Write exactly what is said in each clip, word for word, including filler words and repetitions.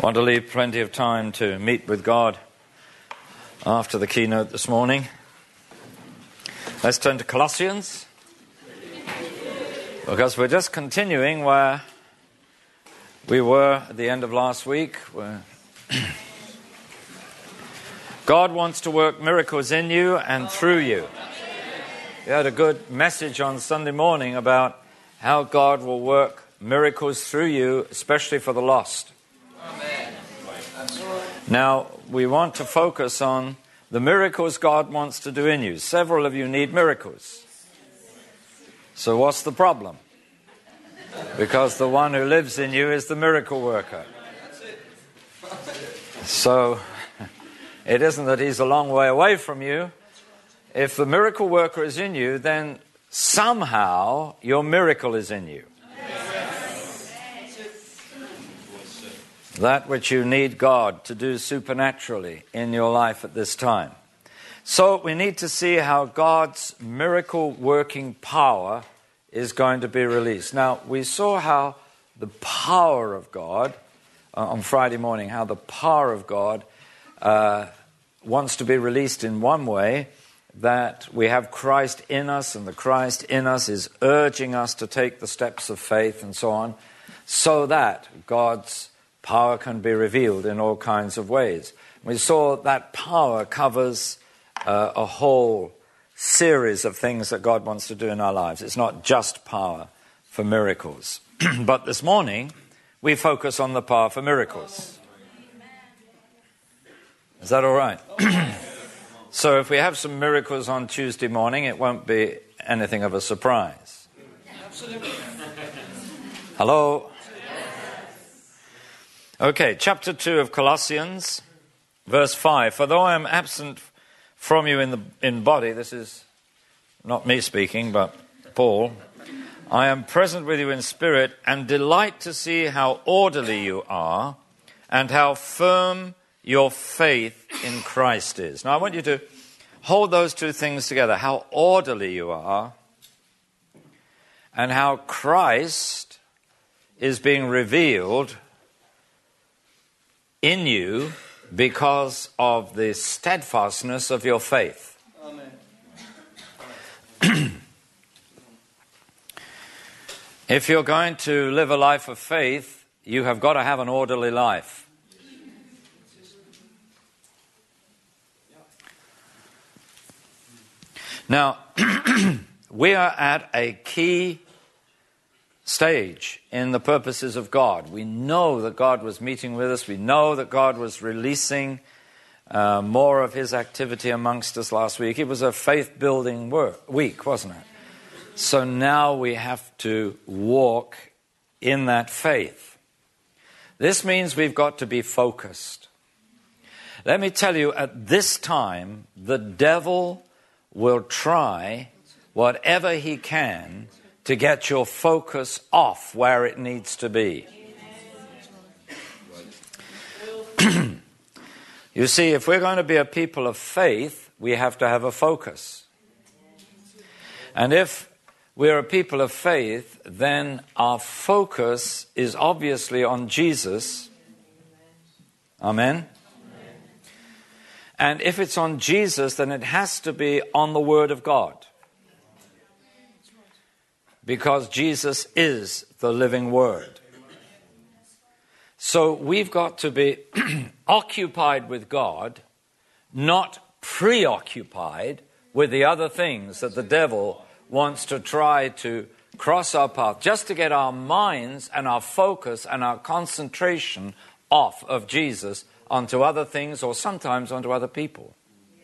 Want to leave plenty of time to meet with God after the keynote this morning. Let's turn to Colossians, because we're just continuing where we were at the end of last week. Where God wants to work miracles in you and through you. We had a good message on Sunday morning about how God will work miracles through you, especially for the lost. Amen. Now, we want to focus on the miracles God wants to do in you. Several of you need miracles. So what's the problem? Because the one who lives in you is the miracle worker. So it isn't that he's a long way away from you. If the miracle worker is in you, then somehow your miracle is in you. That which you need God to do supernaturally in your life at this time. So we need to see how God's miracle working power is going to be released. Now, we saw how the power of God, uh, on Friday morning, how the power of God uh, wants to be released in one way, that we have Christ in us, and the Christ in us is urging us to take the steps of faith and so on, so that God's power can be revealed in all kinds of ways. We saw that power covers uh, a whole series of things that God wants to do in our lives. It's not just power for miracles. But this morning, we focus on the power for miracles. Is that all right? So if we have some miracles on Tuesday morning, it won't be anything of a surprise. Absolutely. Hello? Okay, chapter two of Colossians, verse five. For though I am absent from you in the in body, this is not me speaking, but Paul, I am present with you in spirit and delight to see how orderly you are and how firm your faith in Christ is. Now I want you to hold those two things together, how orderly you are and how Christ is being revealed in you because of the steadfastness of your faith. Amen. If you're going to live a life of faith, you have got to have an orderly life. Now, we are at a key stage in the purposes of God. We know that God was meeting with us. We know that God was releasing uh, more of his activity amongst us last week. It was a faith-building work, week, wasn't it? So now we have to walk in that faith. This means we've got to be focused. Let me tell you, at this time, the devil will try whatever he can to get your focus off where it needs to be. You see, if we're going to be a people of faith, we have to have a focus. And if we're a people of faith, then our focus is obviously on Jesus. Amen? And if it's on Jesus, then it has to be on the Word of God. Because Jesus is the living Word. So we've got to be occupied with God, not preoccupied with the other things that the devil wants to try to cross our path, just to get our minds and our focus and our concentration off of Jesus onto other things or sometimes onto other people.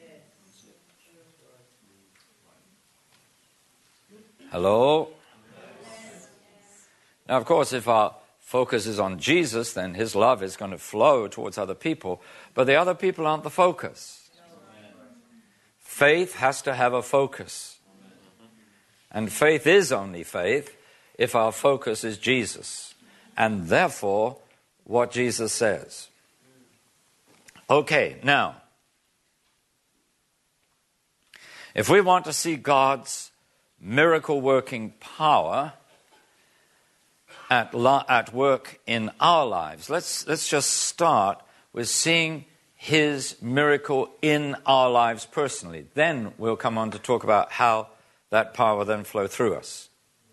Hello? Now, of course, if our focus is on Jesus, then his love is going to flow towards other people. But the other people aren't the focus. Faith has to have a focus. And faith is only faith if our focus is Jesus. And therefore, what Jesus says. Okay, now, if we want to see God's miracle-working power, at, la- at work in our lives. Let's, let's just start with seeing his miracle in our lives personally. Then we'll come on to talk about how that power will then flow through us.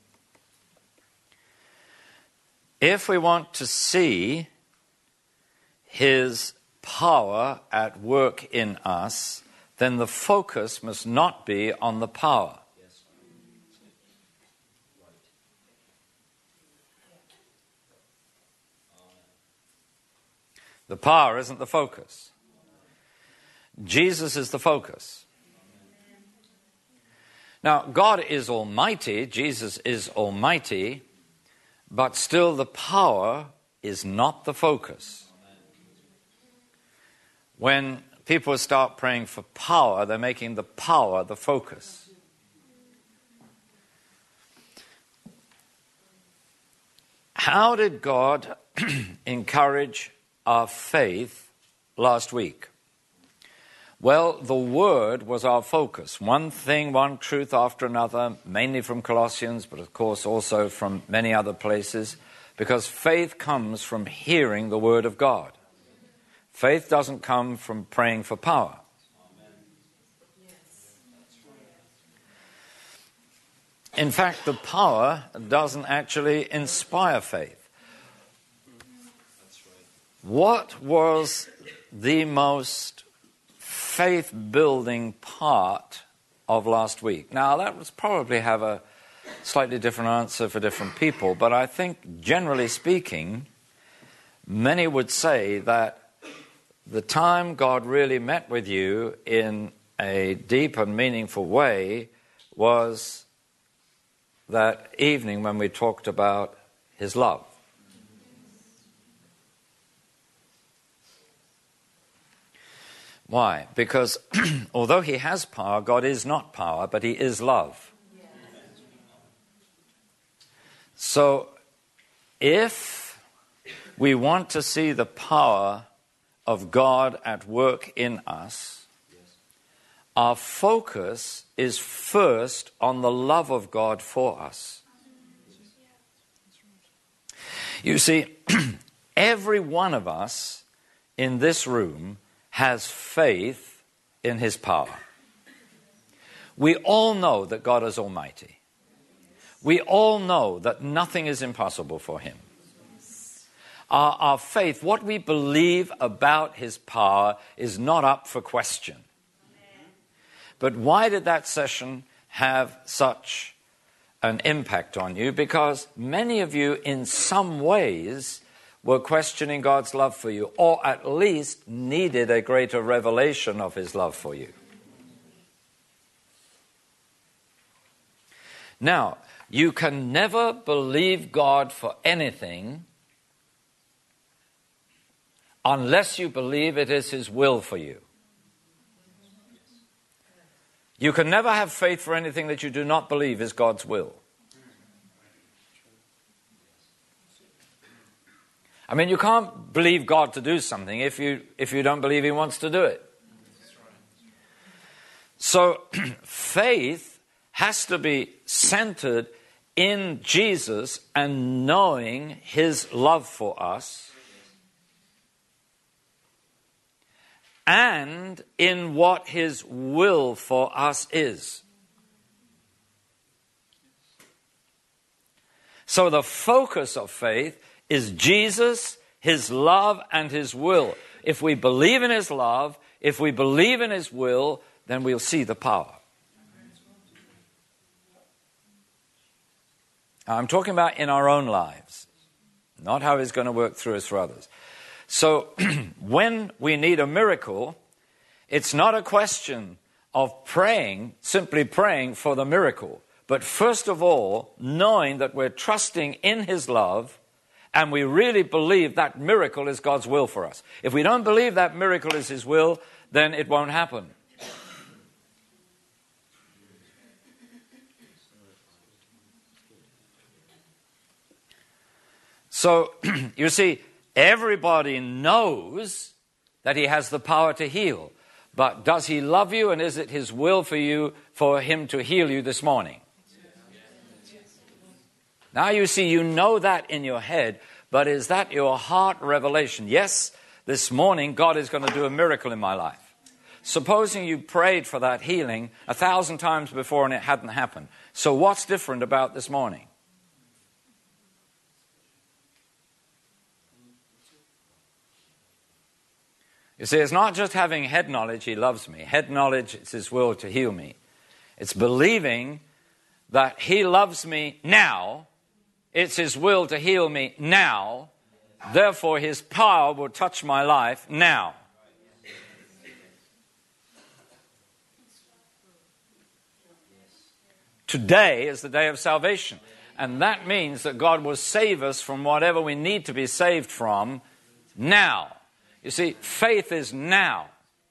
If we want to see his power at work in us, then the focus must not be on the power. The power isn't the focus. Jesus is the focus. Now, God is almighty, Jesus is almighty, but still the power is not the focus. When people start praying for power, they're making the power the focus. How did God encourage our faith last week? Well, the Word was our focus. One thing, one truth after another, mainly from Colossians, but of course also from many other places, because faith comes from hearing the Word of God. Faith doesn't come from praying for power. In fact, the power doesn't actually inspire faith. What was the most faith-building part of last week? Now, that would probably have a slightly different answer for different people, but I think, generally speaking, many would say that the time God really met with you in a deep and meaningful way was that evening when we talked about his love. Why? Because although he has power, God is not power, but he is love. Yes. So if we want to see the power of God at work in us, yes, our focus is first on the love of God for us. You see, every one of us in this room has faith in his power. We all know that God is almighty. We all know that nothing is impossible for him. Our, our faith, what we believe about his power, is not up for question. But why did that session have such an impact on you? Because many of you, in some ways, were questioning God's love for you, or at least needed a greater revelation of his love for you. Now, you can never believe God for anything unless you believe it is his will for you. You can never have faith for anything that you do not believe is God's will. I mean, you can't believe God to do something if you if you don't believe he wants to do it. So faith has to be centered in Jesus and knowing his love for us, and in what his will for us is. So the focus of faith is Jesus, his love, and his will. If we believe in his love, if we believe in his will, then we'll see the power. I'm talking about in our own lives, not how he's going to work through us for others. So when we need a miracle, it's not a question of praying, simply praying for the miracle, but first of all, knowing that we're trusting in his love, and we really believe that miracle is God's will for us. If we don't believe that miracle is his will, then it won't happen. So, you see, everybody knows that he has the power to heal. But does he love you, and is it his will for you, for him to heal you this morning? Now you see, you know that in your head, but is that your heart revelation? Yes, this morning God is going to do a miracle in my life. Supposing you prayed for that healing a thousand times before and it hadn't happened. So what's different about this morning? You see, it's not just having head knowledge, he loves me. Head knowledge, it's his will to heal me. It's believing that he loves me now. It's his will to heal me now. Therefore, his power will touch my life now. Today is the day of salvation. And that means that God will save us from whatever we need to be saved from now. You see, faith is now.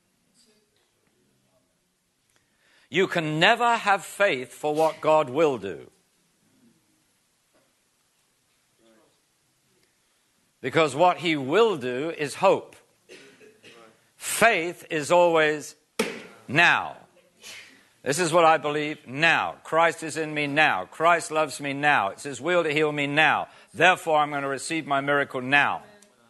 You can never have faith for what God will do. Because what he will do is hope. Faith is always now. This is what I believe now. Christ is in me now. Christ loves me now. It's his will to heal me now. Therefore, I'm going to receive my miracle now.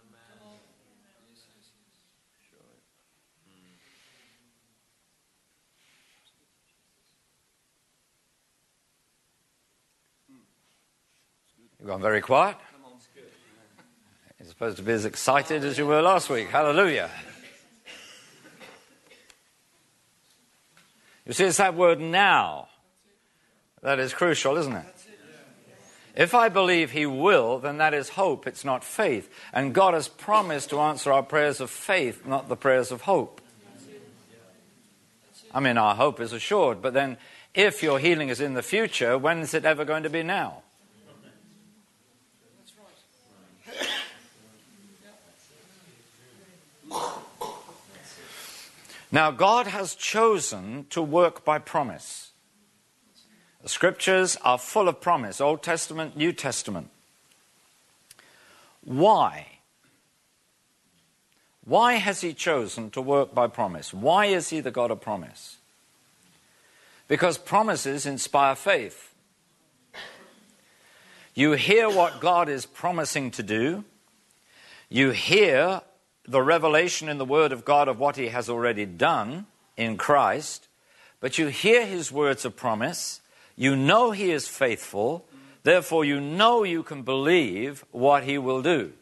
You've gone very quiet. You're supposed to be as excited as you were last week. Hallelujah. You see, it's that word now that is crucial, isn't it? If I believe he will, then that is hope, it's not faith. And God has promised to answer our prayers of faith, not the prayers of hope. I mean, our hope is assured, but then if your healing is in the future, when is it ever going to be now? Now, God has chosen to work by promise. The scriptures are full of promise, Old Testament, New Testament. Why? Why has he chosen to work by promise? Why is he the God of promise? Because promises inspire faith. You hear what God is promising to do. You hear the revelation in the Word of God of what he has already done in Christ, but you hear his words of promise, you know he is faithful, therefore you know you can believe what he will do.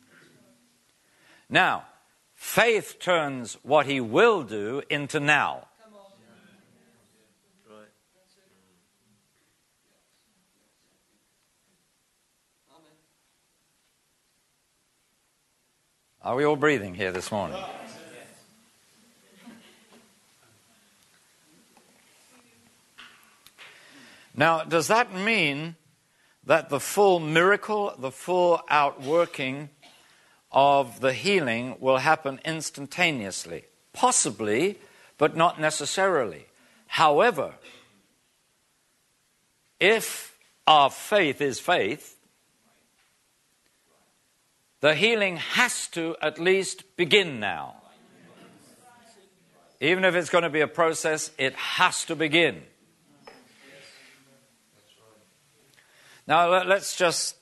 Now, faith turns what he will do into now. Are we all breathing here this morning? Now, does that mean that the full miracle, the full outworking of the healing will happen instantaneously? Possibly, but not necessarily. However, if our faith is faith, the healing has to at least begin now. Even if it's going to be a process, it has to begin. Now, let's just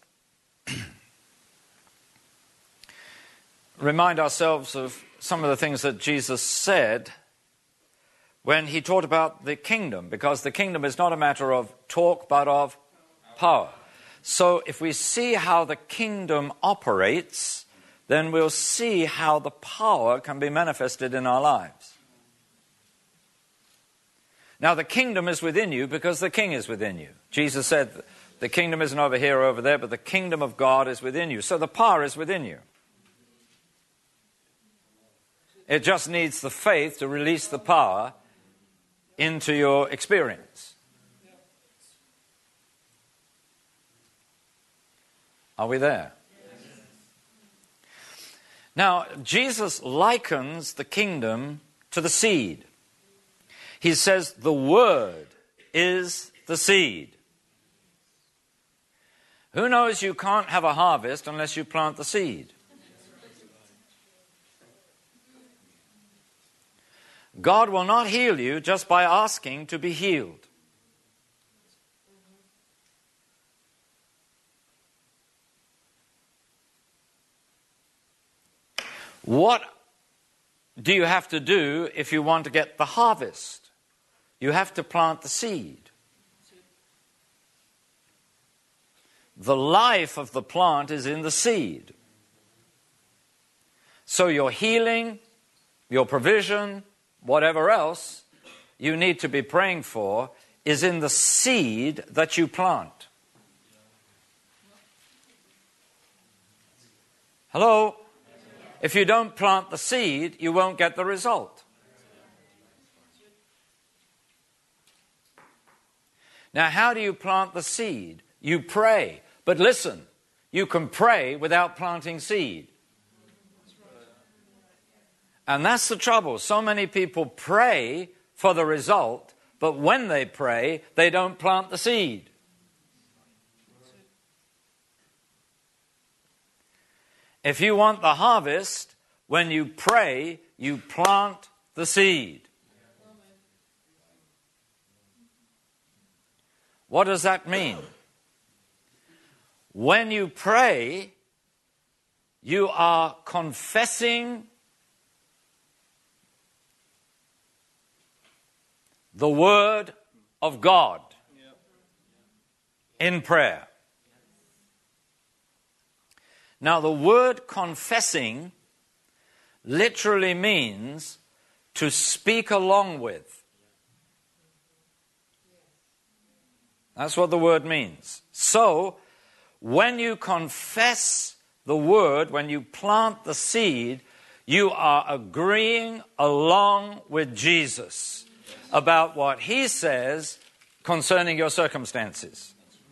remind ourselves of some of the things that Jesus said when he taught about the kingdom, because the kingdom is not a matter of talk, but of power. So if we see how the kingdom operates, then we'll see how the power can be manifested in our lives. Now, the kingdom is within you because the king is within you. Jesus said, the kingdom isn't over here or over there, but the kingdom of God is within you. So the power is within you. It just needs the faith to release the power into your experience. Are we there? Yes. Now, Jesus likens the kingdom to the seed. He says the word is the seed. Who knows you can't have a harvest unless you plant the seed? God will not heal you just by asking to be healed. What do you have to do if you want to get the harvest? You have to plant the seed. The life of the plant is in the seed. So your healing, your provision, whatever else you need to be praying for is in the seed that you plant. Hello? If you don't plant the seed, you won't get the result. Now, how do you plant the seed? You pray. But listen, you can pray without planting seed. And that's the trouble. So many people pray for the result, but when they pray, they don't plant the seed. If you want the harvest, when you pray, you plant the seed. What does that mean? When you pray, you are confessing the Word of God in prayer. Now, the word confessing literally means to speak along with. That's what the word means. So, when you confess the word, when you plant the seed, you are agreeing along with Jesus about what he says concerning your circumstances.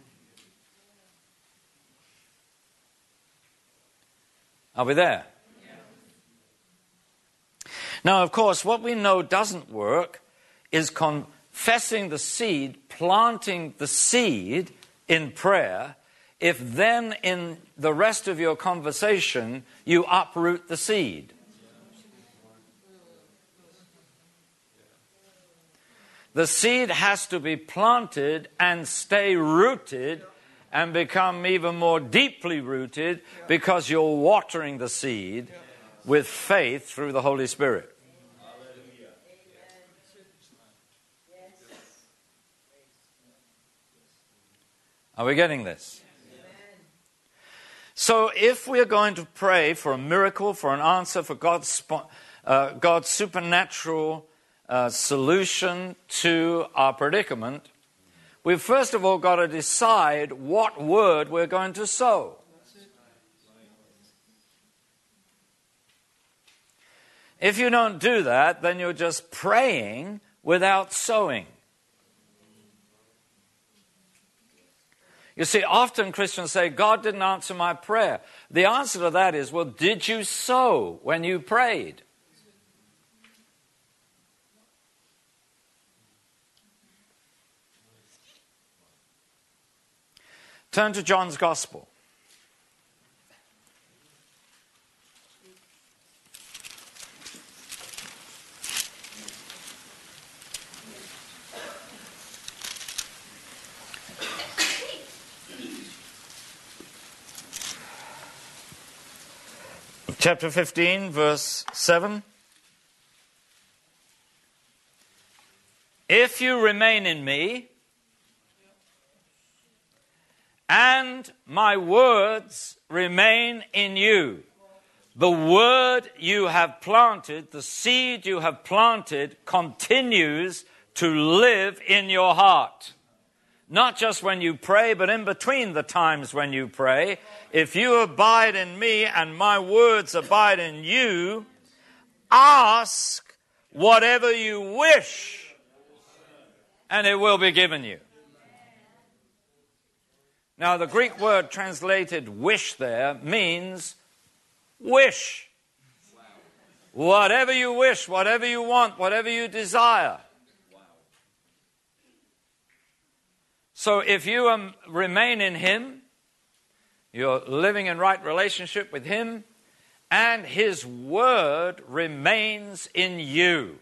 Are we there? Yeah. Now, of course, what we know doesn't work is confessing the seed, planting the seed in prayer, if then in the rest of your conversation you uproot the seed. The seed has to be planted and stay rooted and become even more deeply rooted because you're watering the seed with faith through the Holy Spirit. Are we getting this? So if we're going to pray for a miracle, for an answer, for God's, uh, God's supernatural uh, solution to our predicament, we've first of all got to decide what word we're going to sow. If you don't do that, then you're just praying without sowing. You see, often Christians say, God didn't answer my prayer. The answer to that is, well, did you sow when you prayed? Turn to John's Gospel. Chapter fifteen, verse seven. If you remain in me, and my words remain in you, the word you have planted, the seed you have planted, continues to live in your heart. Not just when you pray, but in between the times when you pray. If you abide in me and my words abide in you, ask whatever you wish, and it will be given you. Now, the Greek word translated wish there means wish. Whatever you wish, whatever you want, whatever you desire. So if you um, remain in him, you're living in right relationship with him, and his word remains in you.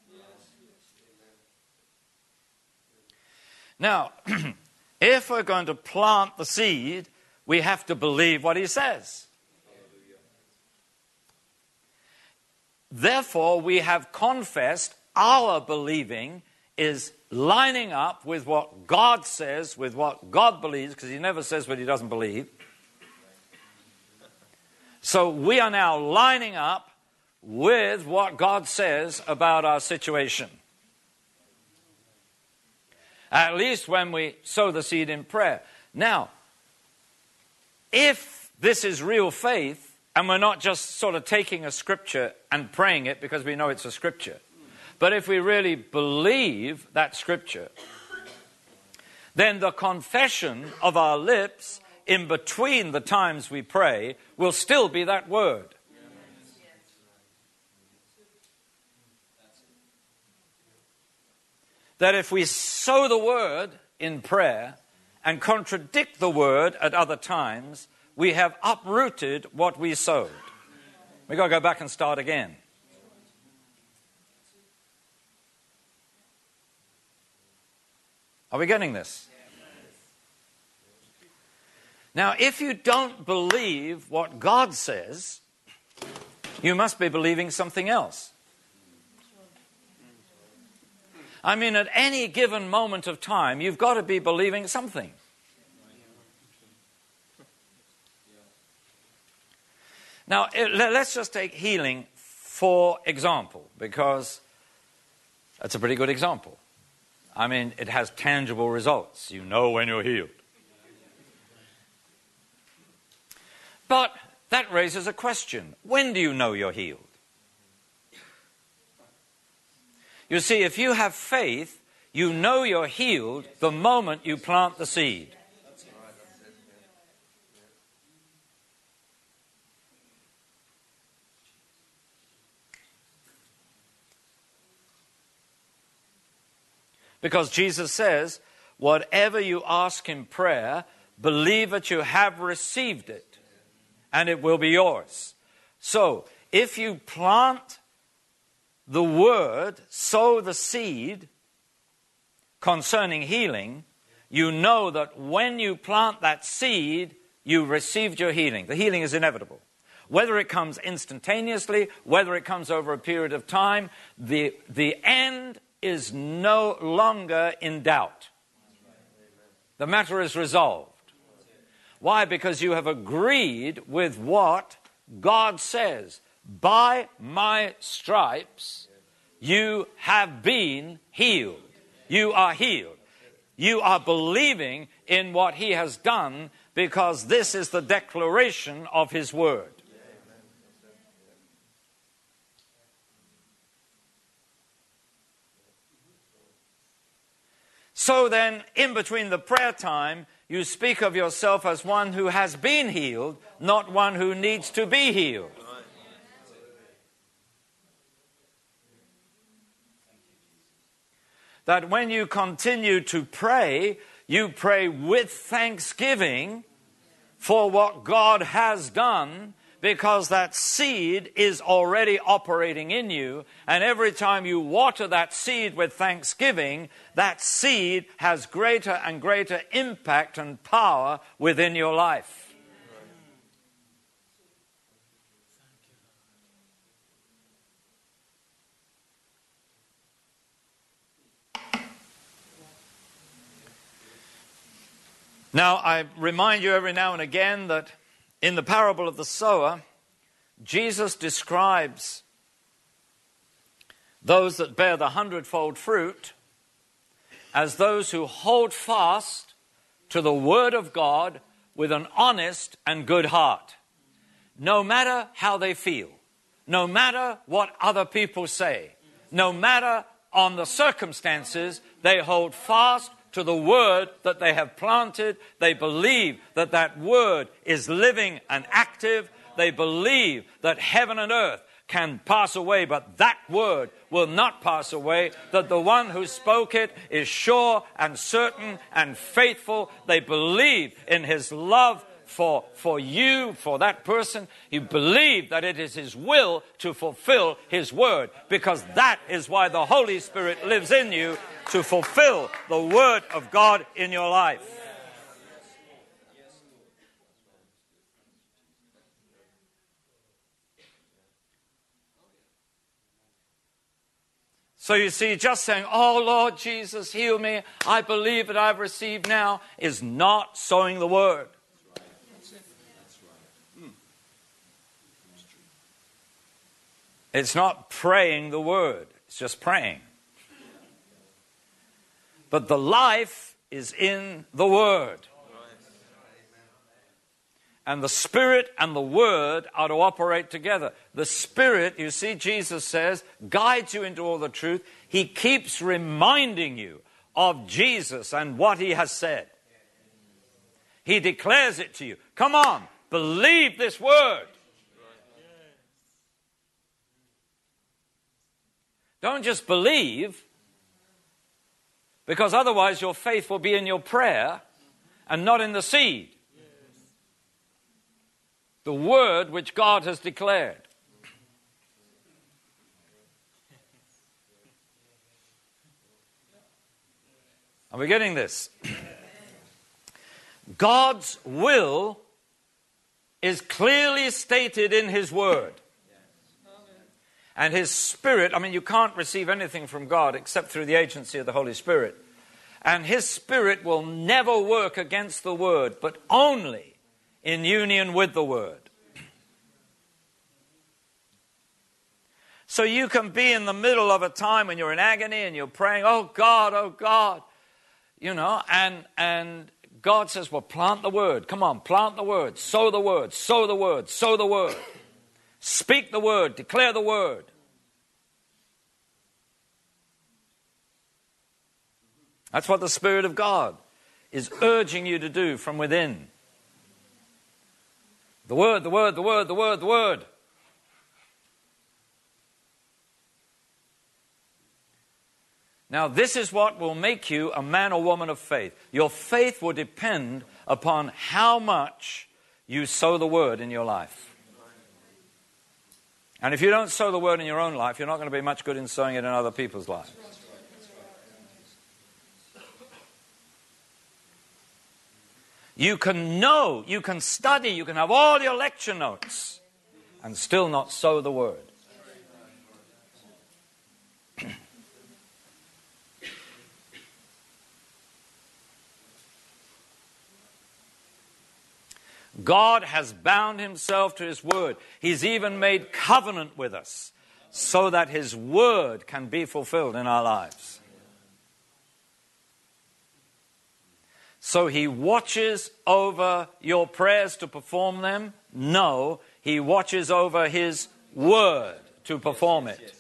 Now, if we're going to plant the seed, we have to believe what he says. therefore we have confessed our believing is lining up with what God says, with what God believes, because he never says what he doesn't believe. So we are now lining up with what God says about our situation. At least when we sow the seed in prayer. Now, if this is real faith, and we're not just sort of taking a scripture and praying it because we know it's a scripture, but if we really believe that scripture, then the confession of our lips in between the times we pray will still be that word. That if we sow the word in prayer and contradict the word at other times, we have uprooted what we sowed. We've got to go back and start again. Are we getting this? Now, if you don't believe what God says, you must be believing something else. I mean, at any given moment of time, you've got to be believing something. Now, let's just take healing for example, because that's a pretty good example. I mean, it has tangible results. You know when you're healed. But that raises a question. When do you know you're healed? You see, if you have faith, you know you're healed the moment you plant the seed. Because Jesus says, whatever you ask in prayer, believe that you have received it, and it will be yours. So, if you plant the word, sow the seed concerning healing, you know that when you plant that seed, you received your healing. The healing is inevitable. Whether it comes instantaneously, whether it comes over a period of time, the, the end is no longer in doubt. The matter is resolved. Why? Because you have agreed with what God says. By my stripes, you have been healed. You are healed. You are believing in what he has done because this is the declaration of his word. So then, in between the prayer time, you speak of yourself as one who has been healed, not one who needs to be healed. That when you continue to pray, you pray with thanksgiving for what God has done, because that seed is already operating in you, and every time you water that seed with thanksgiving, that seed has greater and greater impact and power within your life. Now, I remind you every now and again that in the parable of the sower, Jesus describes those that bear the hundredfold fruit as those who hold fast to the word of God with an honest and good heart, no matter how they feel, no matter what other people say, no matter on the circumstances, they hold fast to the word that they have planted. They believe that that word is living and active. They believe that heaven and earth can pass away, but that word will not pass away, that the one who spoke it is sure and certain and faithful. They believe in his love for, for you, for that person. You believe that it is his will to fulfill his word, because that is why the Holy Spirit lives in you, to fulfill the word of God in your life. So you see, just saying, oh, Lord Jesus, heal me, I believe that I've received now, is not sowing the word. It's not praying the word. It's just praying. But the life is in the word. And the Spirit and the word are to operate together. The Spirit, you see, Jesus says, guides you into all the truth. He keeps reminding you of Jesus and what he has said. He declares it to you. Come on, believe this word. Don't just believe, because otherwise your faith will be in your prayer and not in the seed. The word which God has declared. Are we getting this? God's will is clearly stated in his word. And his Spirit, I mean, you can't receive anything from God except through the agency of the Holy Spirit. And his Spirit will never work against the word, but only in union with the word. So you can be in the middle of a time when you're in agony and you're praying, oh God, oh God, you know, and, and God says, well, plant the word. Come on, plant the word, sow the word, sow the word, sow the word. Speak the word, declare the word. That's what the Spirit of God is urging you to do from within. The word, the word, the word, the word, the word. Now, this is what will make you a man or woman of faith. Your faith will depend upon how much you sow the word in your life. And if you don't sow the word in your own life, you're not going to be much good in sowing it in other people's lives. You can know, you can study, you can have all your lecture notes and still not sow the word. God has bound himself to his word. He's even made covenant with us so that his word can be fulfilled in our lives. So he watches over your prayers to perform them? No, he watches over his word to perform it.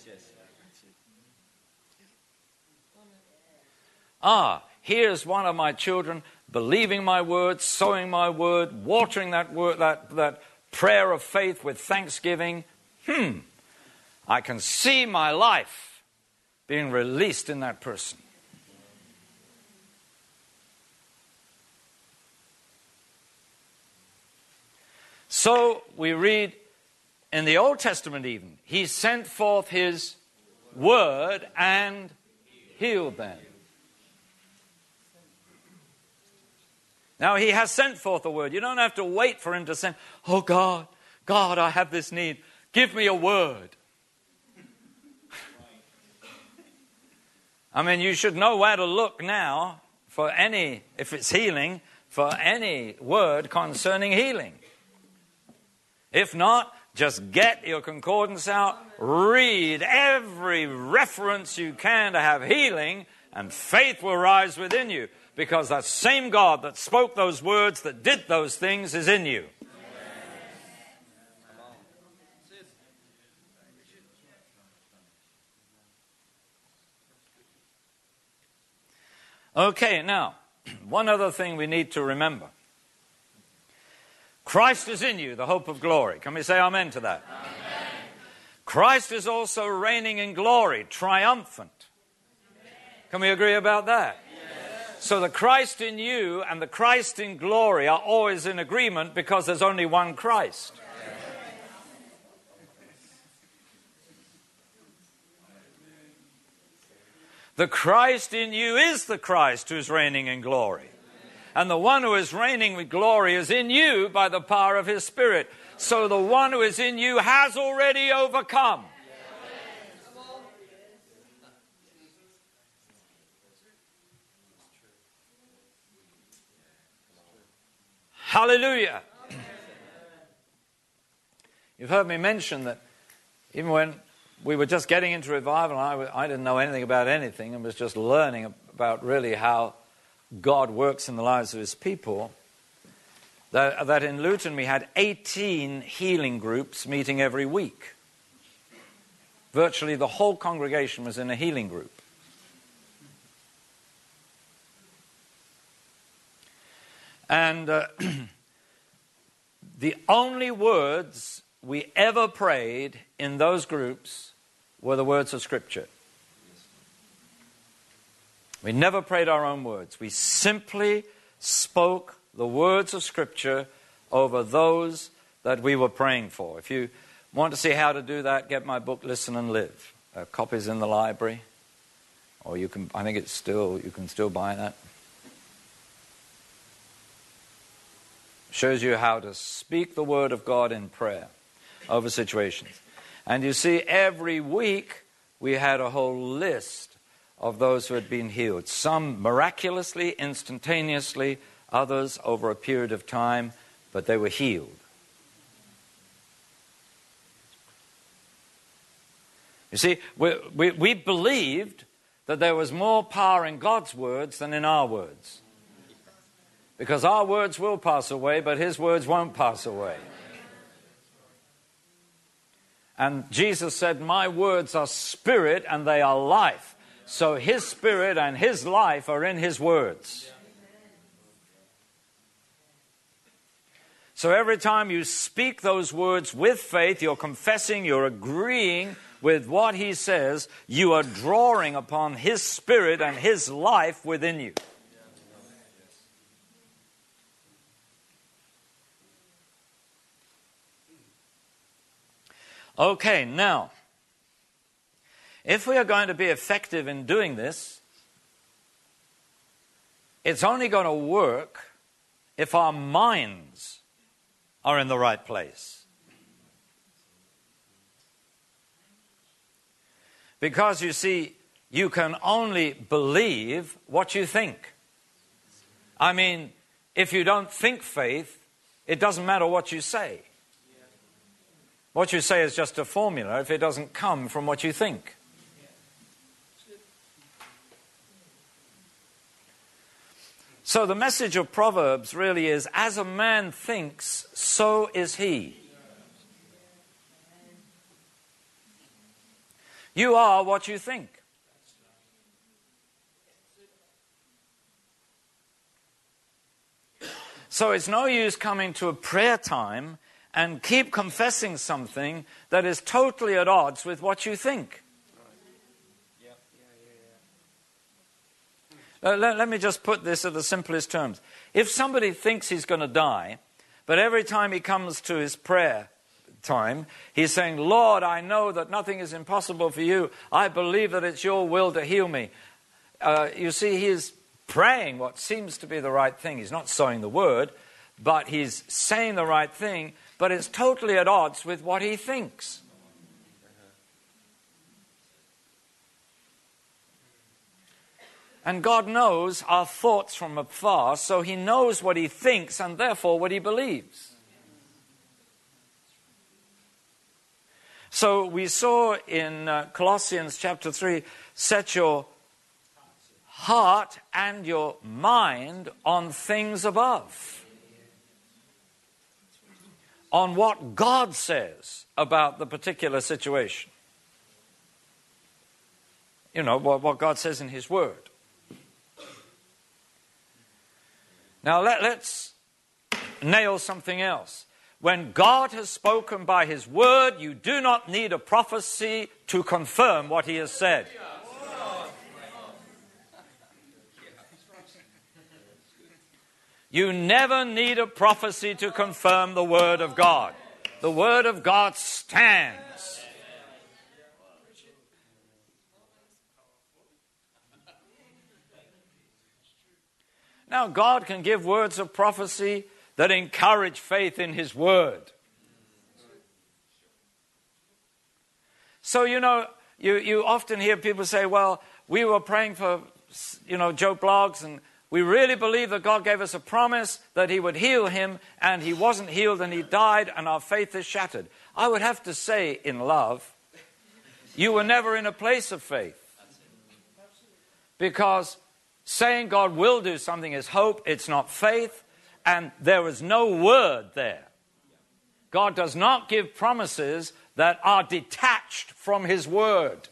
Ah, here's one of my children believing my word, sowing my word, watering that word, that, that prayer of faith with thanksgiving. Hmm, I can see my life being released in that person. So we read in the Old Testament even, he sent forth his word and healed them. Now, he has sent forth a word. You don't have to wait for him to send, oh God, God, I have this need. Give me a word. I mean, you should know where to look now for any, if it's healing, for any word concerning healing. If not, just get your concordance out, read every reference you can to have healing, and faith will rise within you. Because that same God that spoke those words, that did those things, is in you. Okay, now, one other thing we need to remember. Christ is in you, the hope of glory. Can we say amen to that? Amen. Christ is also reigning in glory, triumphant. Can we agree about that? So the Christ in you and the Christ in glory are always in agreement because there's only one Christ. The Christ in you is the Christ who's reigning in glory. And the one who is reigning with glory is in you by the power of his Spirit. So the one who is in you has already overcome. Hallelujah. You've heard me mention that even when we were just getting into revival, and I, I didn't know anything about anything and was just learning about really how God works in the lives of his people, that, that in Luton we had eighteen healing groups meeting every week. Virtually the whole congregation was in a healing group. And uh, the only words we ever prayed in those groups were the words of Scripture. We never prayed our own words. We simply spoke the words of Scripture over those that we were praying for. If you want to see how to do that, get my book, Listen and Live. Uh, copies in the library. Or you can, I think it's still, you can still buy that. Shows you how to speak the word of God in prayer over situations. And you see, every week we had a whole list of those who had been healed. Some miraculously, instantaneously, others over a period of time, but they were healed. You see, we, we, we believed that there was more power in God's words than in our words. Because our words will pass away, but his words won't pass away. And Jesus said, my words are spirit and they are life. So his spirit and his life are in his words. So every time you speak those words with faith, you're confessing, you're agreeing with what he says, you are drawing upon his spirit and his life within you. Okay, now, if we are going to be effective in doing this, it's only going to work if our minds are in the right place. Because you see, you can only believe what you think. I mean, if you don't think faith, it doesn't matter what you say. What you say is just a formula if it doesn't come from what you think. So the message of Proverbs really is, as a man thinks, so is he. You are what you think. So it's no use coming to a prayer time and keep confessing something that is totally at odds with what you think. Uh, let, let me just put this in the simplest terms. If somebody thinks he's going to die, but every time he comes to his prayer time, he's saying, Lord, I know that nothing is impossible for you. I believe that it's your will to heal me. Uh, you see, he is praying what seems to be the right thing. He's not sowing the word, but he's saying the right thing, but it's totally at odds with what he thinks. And God knows our thoughts from afar, so he knows what he thinks and therefore what he believes. So we saw in uh, Colossians chapter three, set your heart and your mind on things above. On what God says about the particular situation. You know, what, what God says in his word. Now let, let's nail something else. When God has spoken by his word, you do not need a prophecy to confirm what he has said. You never need a prophecy to confirm the word of God. The word of God stands. Now, God can give words of prophecy that encourage faith in his word. So, you know, you, you often hear people say, well, we were praying for, you know, Joe Bloggs, and we really believe that God gave us a promise that he would heal him, and he wasn't healed and he died, and our faith is shattered. I would have to say, in love, you were never in a place of faith. Because saying God will do something is hope, it's not faith, and there was no word there. God does not give promises that are detached from his word.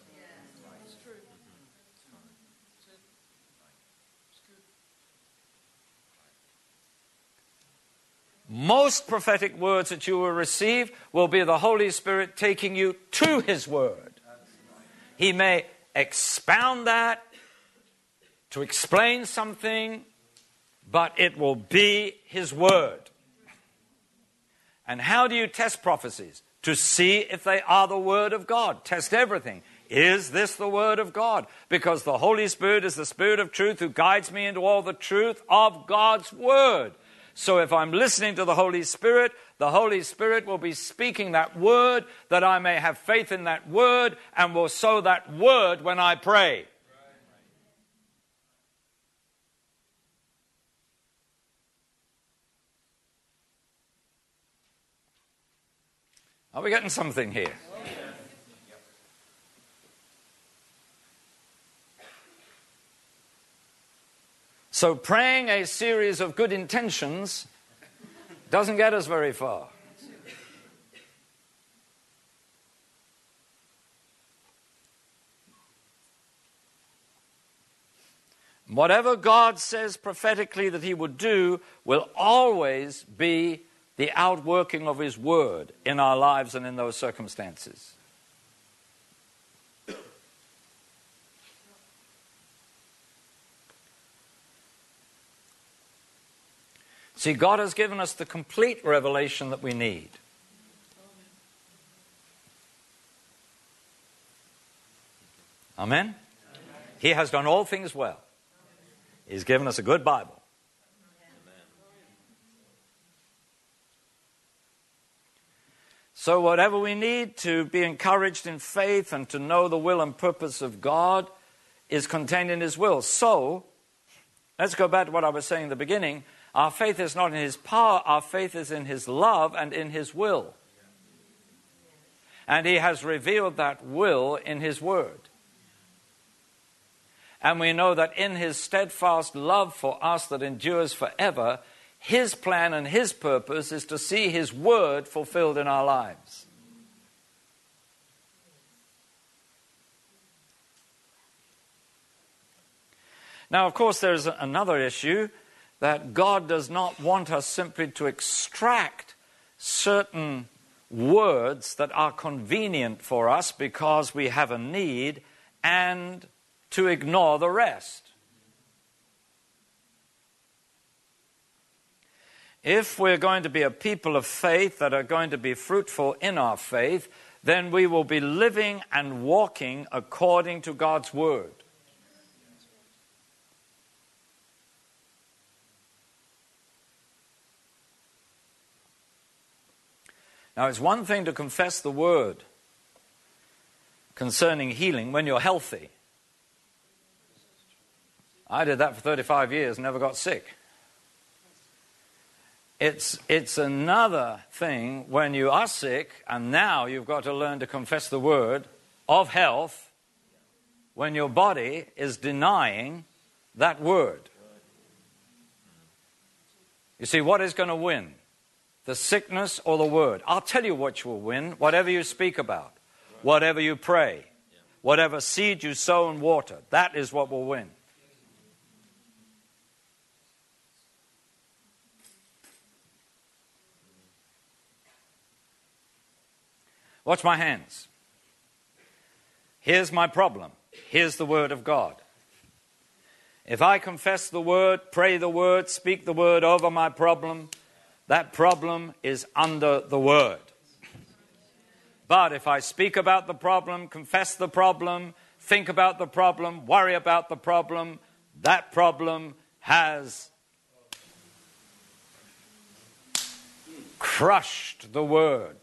Most prophetic words that you will receive will be the Holy Spirit taking you to his word. He may expound that to explain something, but it will be his word. And how do you test prophecies? To see if they are the word of God. Test everything. Is this the word of God? Because the Holy Spirit is the Spirit of truth who guides me into all the truth of God's word. So if I'm listening to the Holy Spirit, the Holy Spirit will be speaking that word, that I may have faith in that word, and will sow that word when I pray. Are we getting something here? So praying a series of good intentions doesn't get us very far. Whatever God says prophetically that he would do will always be the outworking of his word in our lives and in those circumstances. See, God has given us the complete revelation that we need. Amen? Amen? He has done all things well. He's given us a good Bible. So whatever we need to be encouraged in faith and to know the will and purpose of God is contained in his will. So, let's go back to what I was saying in the beginning. Our faith is not in his power, our faith is in his love and in his will. And he has revealed that will in his word. And we know that in his steadfast love for us that endures forever, his plan and his purpose is to see his word fulfilled in our lives. Now, of course, there's another issue, that God does not want us simply to extract certain words that are convenient for us because we have a need and to ignore the rest. If we're going to be a people of faith that are going to be fruitful in our faith, then we will be living and walking according to God's word. Now, it's one thing to confess the word concerning healing when you're healthy. I did that for thirty-five years, never got sick. It's, it's another thing when you are sick, and now you've got to learn to confess the word of health when your body is denying that word. You see, what is going to win? The sickness or the word? I'll tell you what you will win. Whatever you speak about, whatever you pray, whatever seed you sow and water, that is what will win. Watch my hands. Here's my problem. Here's the word of God. If I confess the word, pray the word, speak the word over my problem, that problem is under the word. But if I speak about the problem, confess the problem, think about the problem, worry about the problem, that problem has crushed the word.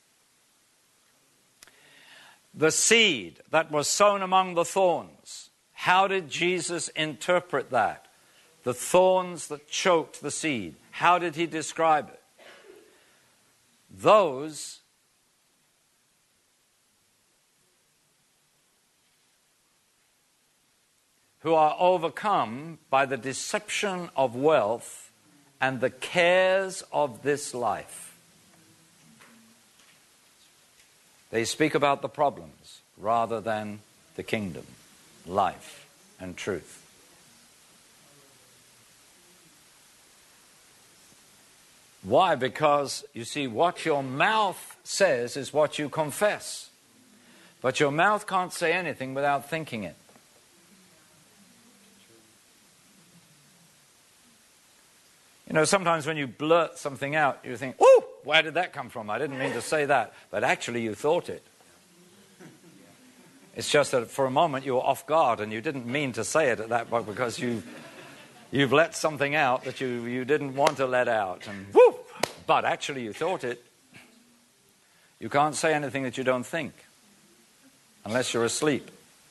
The seed that was sown among the thorns How did Jesus interpret that? The thorns that choked the seed. How did he describe it? Those who are overcome by the deception of wealth and the cares of this life. They speak about the problems rather than the kingdom, life, and truth. Why? Because, you see, what your mouth says is what you confess. But your mouth can't say anything without thinking it. You know, sometimes when you blurt something out, you think, "Ooh, where did that come from? I didn't mean to say that." But actually you thought it. It's just that for a moment you were off guard and you didn't mean to say it at that point because you, you've let something out that you, you didn't want to let out. And whoo! But actually you thought it. You can't say anything that you don't think unless you're asleep.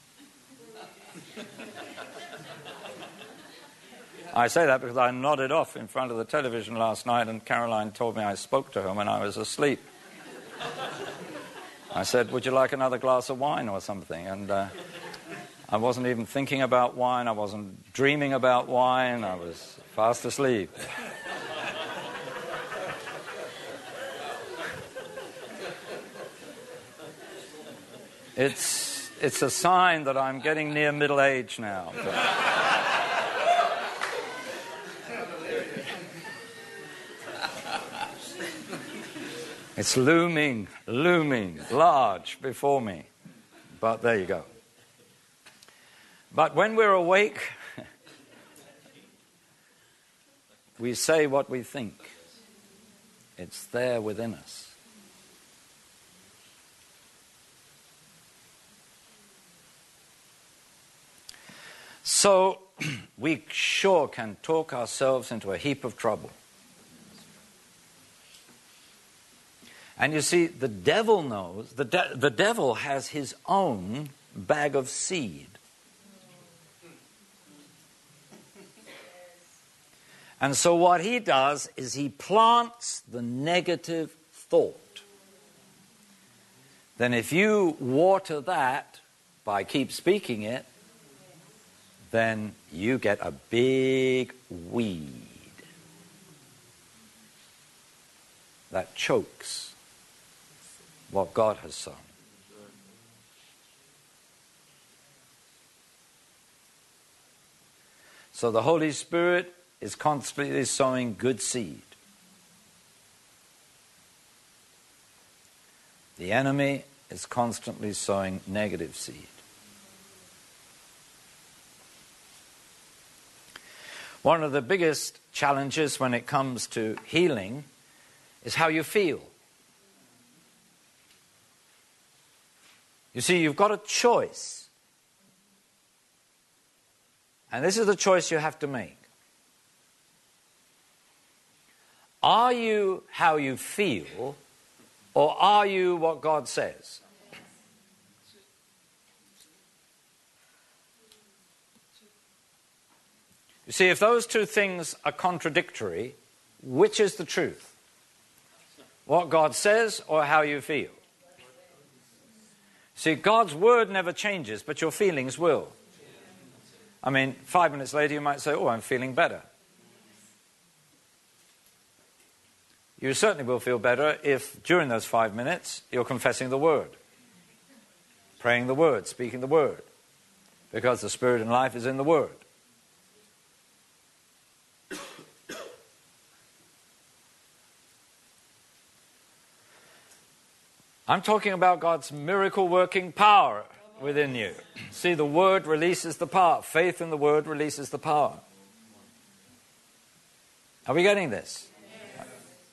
I say that because I nodded off in front of the television last night and Caroline told me I spoke to her when I was asleep. I said, "Would you like another glass of wine or something?" And uh, I wasn't even thinking about wine. I wasn't dreaming about wine. I was fast asleep. It's, it's a sign that I'm getting near middle age now. But it's looming, looming, large before me. But there you go. But when we're awake, we say what we think. It's there within us. So we sure can talk ourselves into a heap of trouble. And you see, the devil knows, the, de- the devil has his own bag of seed. And so what he does is he plants the negative thought. Then if you water that by keep speaking it, then you get a big weed that chokes what God has sown. So the Holy Spirit is constantly sowing good seed. The enemy is constantly sowing negative seed. One of the biggest challenges when it comes to healing is how you feel. You see, you've got a choice. And this is the choice you have to make. Are you how you feel, or are you what God says? You see, if those two things are contradictory, which is the truth? What God says or how you feel? See, God's word never changes, but your feelings will. I mean, five minutes later you might say, "Oh, I'm feeling better." You certainly will feel better if during those five minutes you're confessing the word, praying the word, speaking the word, because the spirit and life is in the word. I'm talking about God's miracle-working power within you. See, the word releases the power. Faith in the word releases the power. Are we getting this? Yes.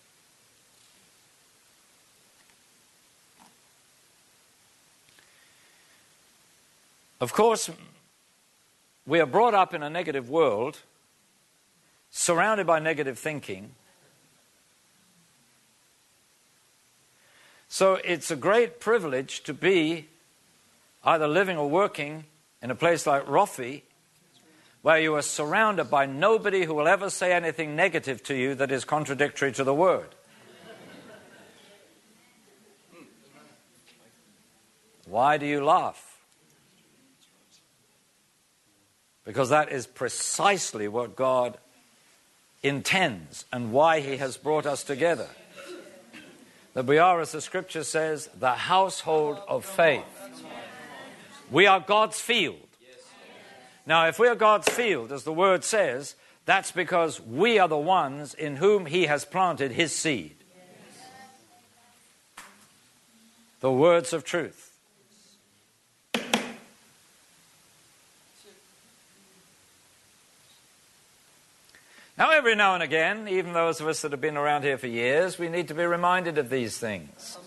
Of course, we are brought up in a negative world, surrounded by negative thinking. So it's a great privilege to be either living or working in in a place like Rofi, where you are surrounded by nobody who will ever say anything negative to you that is contradictory to the Word. Why do you laugh? Because that is precisely what God intends and why He has brought us together. That we are, as the Scripture says, the household of faith. We are God's field. Now, if we are God's field, as the Word says, that's because we are the ones in whom He has planted His seed. The words of truth. Now, every now and again, even those of us that have been around here for years, we need to be reminded of these things.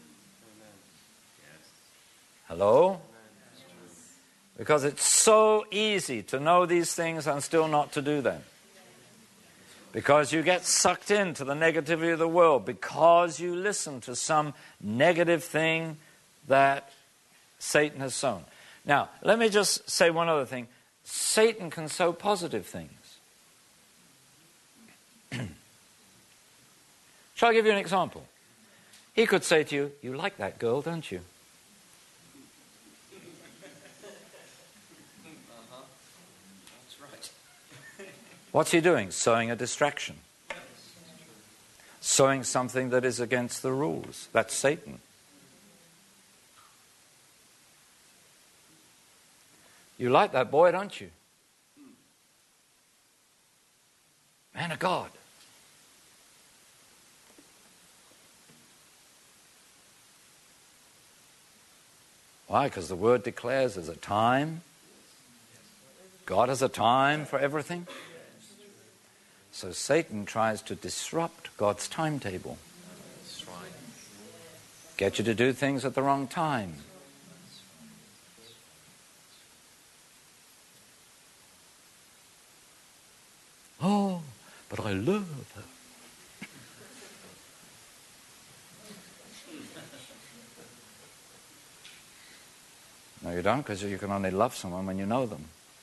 Hello? Because it's so easy to know these things and still not to do them. Because you get sucked into the negativity of the world. Because you listen to some negative thing that Satan has sown. Now, let me just say one other thing. Satan can sow positive things. Shall I give you an example? He could say to you, you like that girl, don't you? Uh-huh. That's right. What's he doing? Sowing a distraction. Sowing something that is against the rules. That's Satan. You like that boy, don't you? Man of God. Why? Because the Word declares there's a time. God has a time for everything. So Satan tries to disrupt God's timetable. Get you to do things at the wrong time. Oh, but I love her. No, you don't, because you can only love someone when you know them.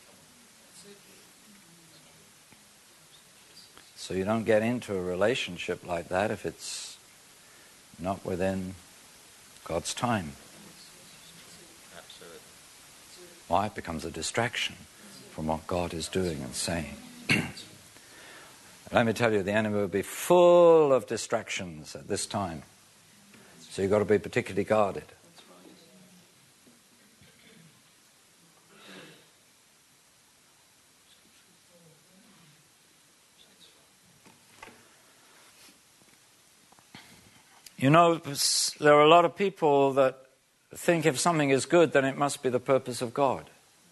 So you don't get into a relationship like that if it's not within God's time. Absolutely. Why? It becomes a distraction from what God is doing and saying. Let me tell you, the enemy will be full of distractions at this time. So you've got to be particularly guarded. You know, there are a lot of people that think if something is good, then it must be the purpose of God.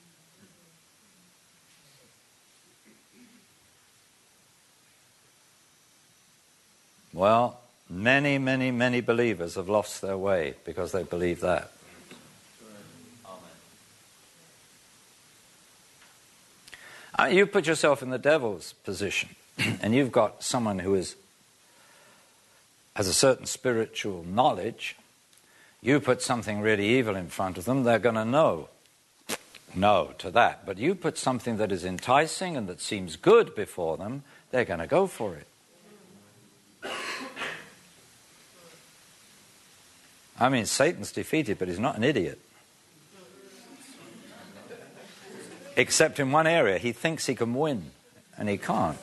Well, many, many, many believers have lost their way because they believe that. Amen. You put yourself in the devil's position, and you've got someone who is has a certain spiritual knowledge. You put something really evil in front of them, they're going to know no to that. But you put something that is enticing and that seems good before them, they're going to go for it. I mean, Satan's defeated, but he's not an idiot. Except in one area, he thinks he can win, and he can't.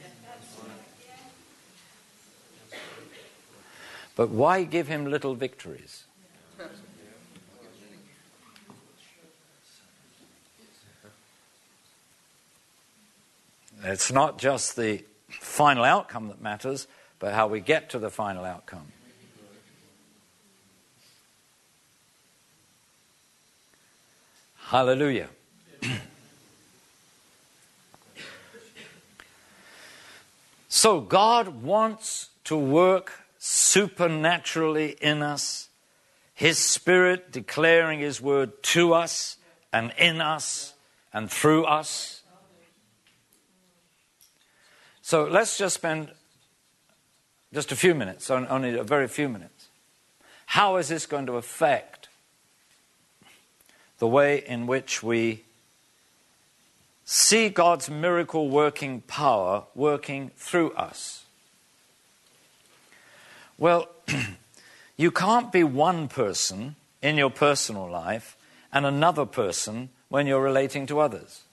But why give him little victories? It's not just the final outcome that matters, but how we get to the final outcome. Hallelujah. So God wants to work supernaturally in us, His Spirit declaring His word to us and in us and through us. So let's just spend just a few minutes, only a very few minutes. How is this going to affect the way in which we see God's miracle working power working through us? Well, you can't be one person in your personal life and another person when you're relating to others.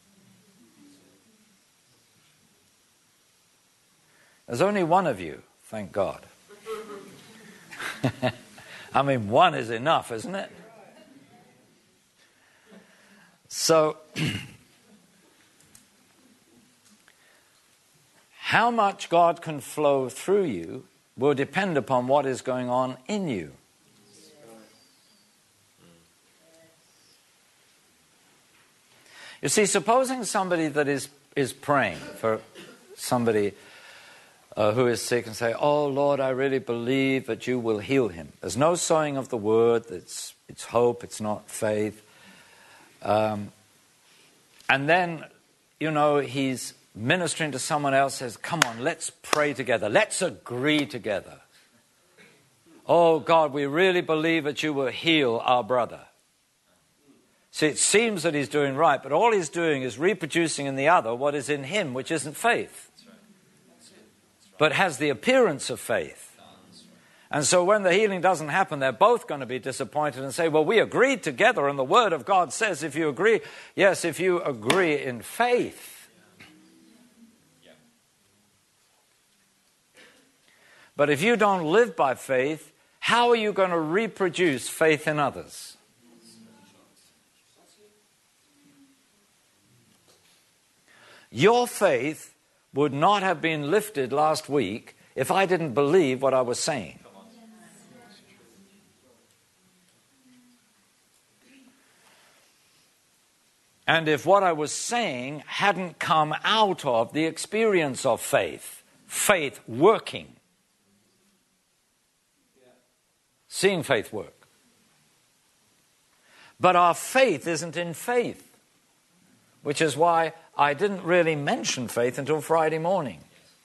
There's only one of you, thank God. I mean, one is enough, isn't it? So, how much God can flow through you will depend upon what is going on in you. You see, supposing somebody that is, is praying for somebody uh, who is sick and say, oh, Lord, I really believe that you will heal him. There's no sowing of the word. It's, it's hope. It's not faith. Um, and then, you know, he's ministering to someone else, says, come on, let's pray together. Let's agree together. Oh, God, we really believe that you will heal our brother. See, it seems that he's doing right, but all he's doing is reproducing in the other what is in him, which isn't faith, but has the appearance of faith. And so when the healing doesn't happen, they're both going to be disappointed and say, well, we agreed together, and the Word of God says if you agree, yes, if you agree in faith. But if you don't live by faith, how are you going to reproduce faith in others? Your faith would not have been lifted last week if I didn't believe what I was saying. And if what I was saying hadn't come out of the experience of faith, faith working, seeing faith work. But our faith isn't in faith, which is why I didn't really mention faith until Friday morning.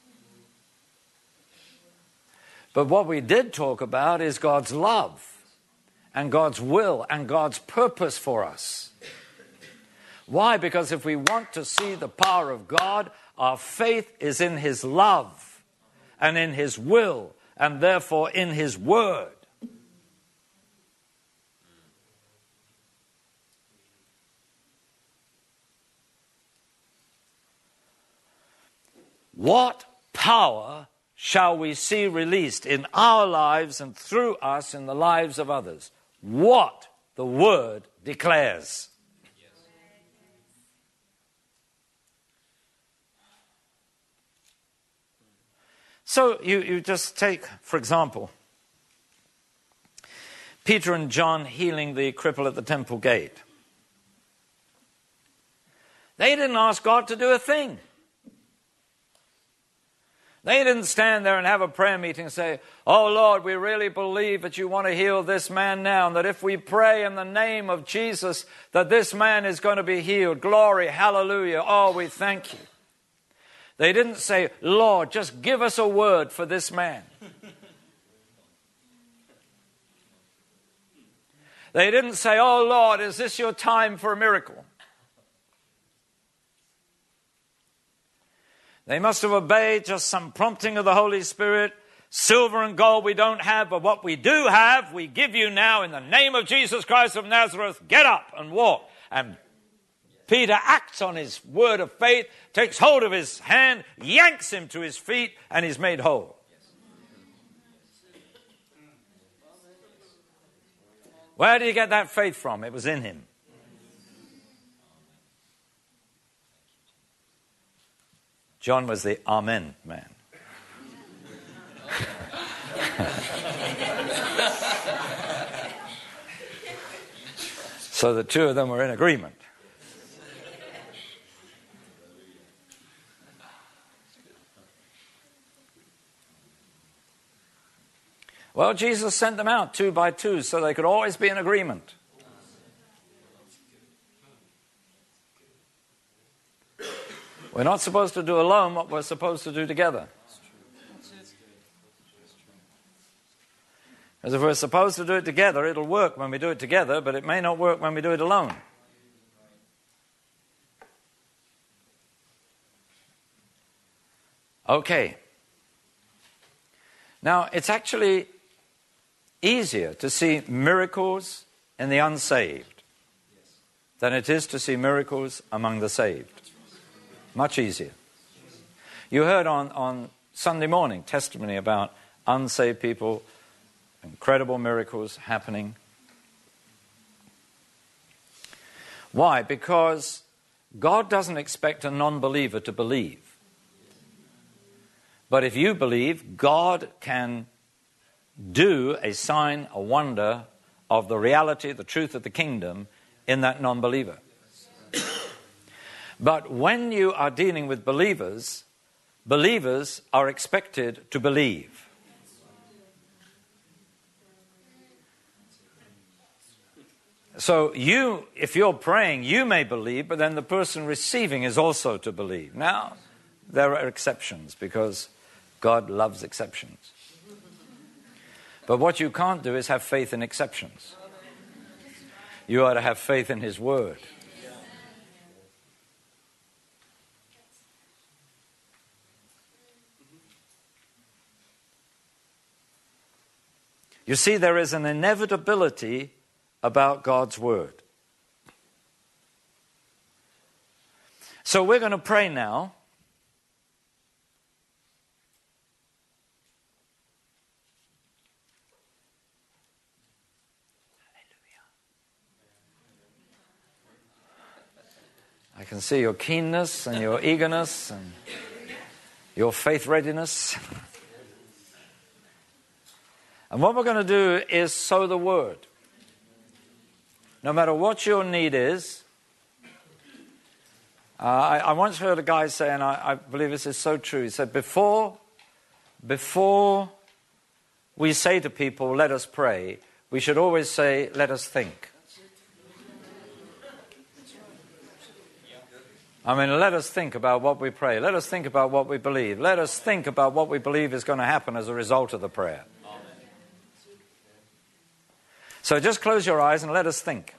But what we did talk about is God's love and God's will and God's purpose for us. Why? Because if we want to see the power of God, our faith is in His love and in His will and therefore in His word. What power shall we see released in our lives and through us in the lives of others? What the Word declares. So you, you just take, for example, Peter and John healing the cripple at the temple gate. They didn't ask God to do a thing. They didn't stand there and have a prayer meeting and say, oh Lord, we really believe that you want to heal this man now, and that if we pray in the name of Jesus, that this man is going to be healed. Glory, hallelujah. Oh, we thank you. They didn't say, Lord, just give us a word for this man. They didn't say, oh Lord, is this your time for a miracle? They must have obeyed just some prompting of the Holy Spirit. Silver and gold we don't have, but what we do have, we give you now in the name of Jesus Christ of Nazareth. Get up and walk. And Peter acts on his word of faith, takes hold of his hand, yanks him to his feet, and he's made whole. Where do you get that faith from? It was in him. John was the Amen man. So the two of them were in agreement. Well, Jesus sent them out two by two so they could always be in agreement. We're not supposed to do alone what we're supposed to do together. Because if we're supposed to do it together, it'll work when we do it together, but it may not work when we do it alone. Okay. Now, it's actually easier to see miracles in the unsaved than it is to see miracles among the saved. Much easier. You heard on, on Sunday morning testimony about unsaved people, incredible miracles happening. Why? Because God doesn't expect a non-believer to believe. But if you believe, God can do a sign, a wonder of the reality, the truth of the kingdom in that non-believer. But when you are dealing with believers, believers are expected to believe. So you, if you're praying, you may believe, but then the person receiving is also to believe. Now, there are exceptions because God loves exceptions. But what you can't do is have faith in exceptions. You ought to have faith in His Word. You see, there is an inevitability about God's Word. So we're going to pray now. I can see your keenness and your eagerness and your faith readiness. And what we're going to do is sow the word. No matter what your need is. Uh, I, I once heard a guy say, and I, I believe this is so true, he said, before, before we say to people, let us pray, we should always say, let us think. I mean, let us think about what we pray. Let us think about what we believe. Let us think about what we believe is going to happen as a result of the prayer. Amen. So just close your eyes and let us think.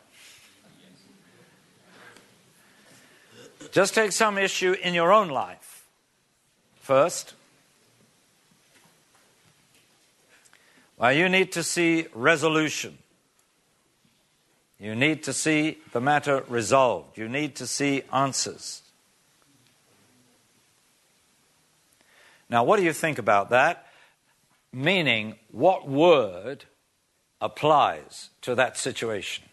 Just take some issue in your own life first. Well, you need to see resolution. You need to see the matter resolved. You need to see answers. Now, what do you think about that? Meaning, what word applies to that situation?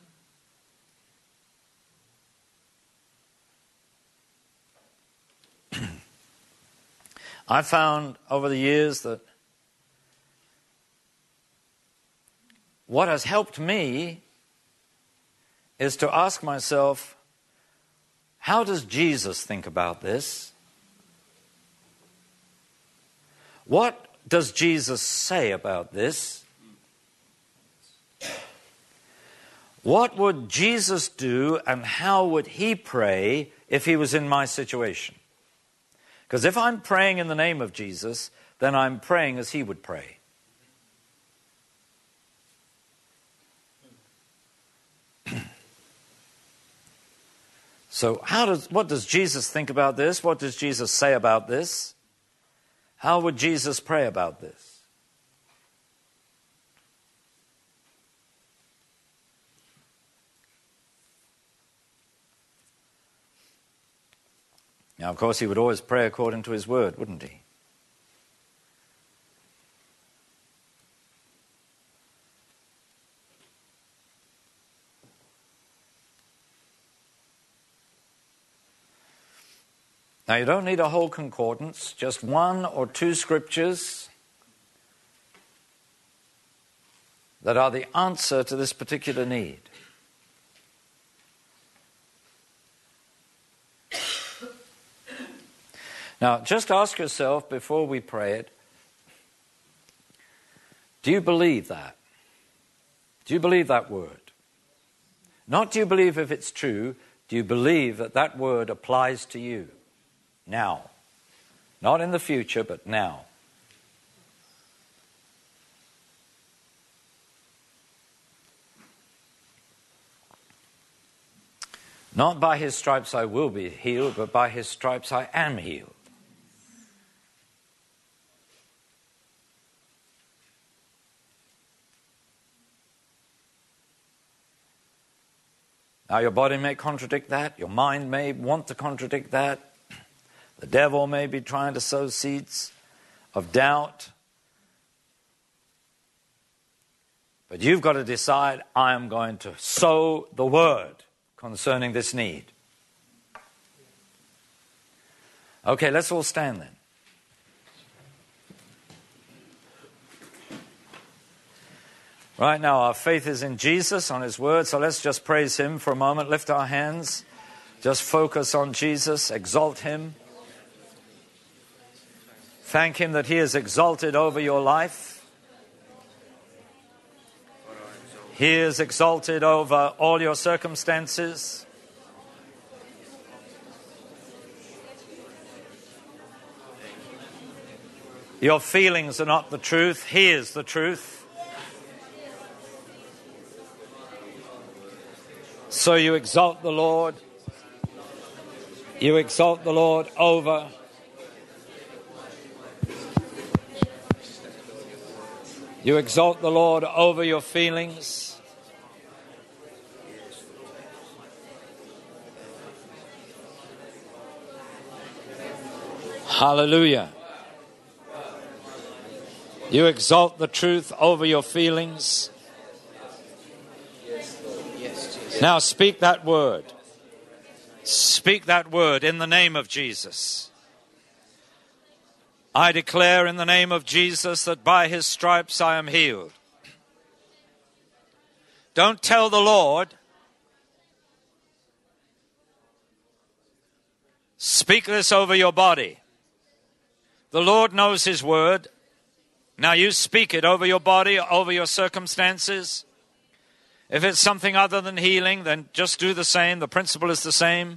I found over the years that what has helped me is to ask myself, how does Jesus think about this? What does Jesus say about this? What would Jesus do and how would He pray if He was in my situation? Because if I'm praying in the name of Jesus, then I'm praying as He would pray. So how does, what does Jesus think about this? What does Jesus say about this? How would Jesus pray about this? Now, of course, He would always pray according to His word, wouldn't He? Now, you don't need a whole concordance, just one or two scriptures that are the answer to this particular need. Now, just ask yourself before we pray it, do you believe that? Do you believe that word? Not do you believe if it's true, do you believe that that word applies to you? Now. Not in the future, but now. Not by His stripes I will be healed, but by His stripes I am healed. Now, your body may contradict that. Your mind may want to contradict that. The devil may be trying to sow seeds of doubt. But you've got to decide, I am going to sow the word concerning this need. Okay, let's all stand then. Right now, our faith is in Jesus, on His word, so let's just praise Him for a moment. Lift our hands. Just focus on Jesus. Exalt Him. Thank Him that He is exalted over your life. He is exalted over all your circumstances. Your feelings are not the truth. He is the truth. So you exalt the Lord. You exalt the Lord over. You exalt the Lord over your feelings. Hallelujah. You exalt the truth over your feelings. Now speak that word. Speak that word in the name of Jesus. I declare in the name of Jesus that by His stripes I am healed. Don't tell the Lord. Speak this over your body. The Lord knows His word. Now you speak it over your body, over your circumstances. If it's something other than healing, then just do the same. The principle is the same.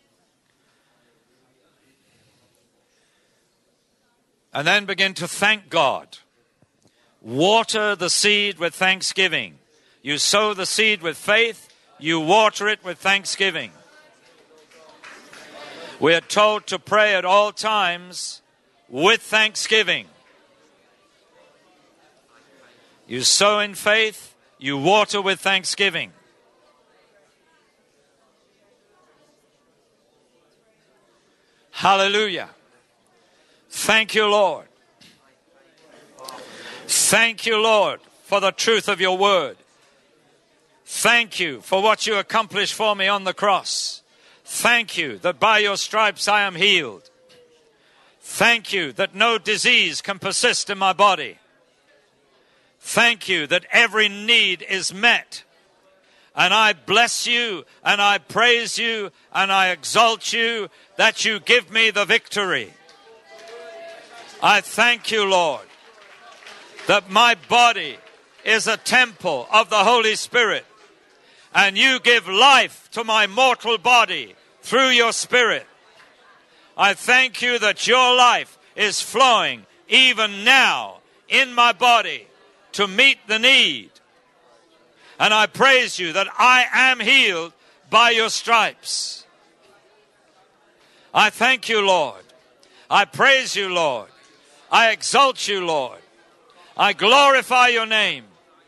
And then begin to thank God. Water the seed with thanksgiving. You sow the seed with faith, you water it with thanksgiving. We are told to pray at all times with thanksgiving. You sow in faith, you water with thanksgiving. Hallelujah. Thank you, Lord. Thank you, Lord, for the truth of your word. Thank you for what you accomplished for me on the cross. Thank you that by your stripes I am healed. Thank you that no disease can persist in my body. Thank you that every need is met. And I bless you, and I praise you, and I exalt you that you give me the victory. I thank you, Lord, that my body is a temple of the Holy Spirit, and you give life to my mortal body through your Spirit. I thank you that your life is flowing even now in my body to meet the need. And I praise you that I am healed by your stripes. I thank you, Lord. I praise you, Lord. I exalt you, Lord. I glorify your name.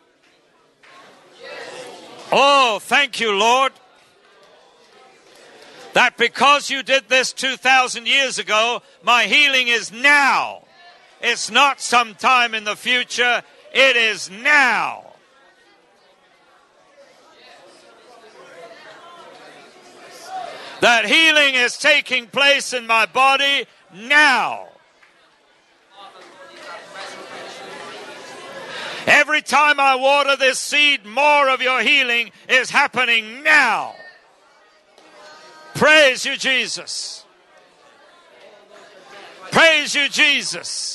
Oh, thank you, Lord, that because you did this two thousand years ago, my healing is now. It's not sometime in the future. It is now. That healing is taking place in my body now. Every time I water this seed, more of your healing is happening now. Praise you, Jesus. Praise you, Jesus.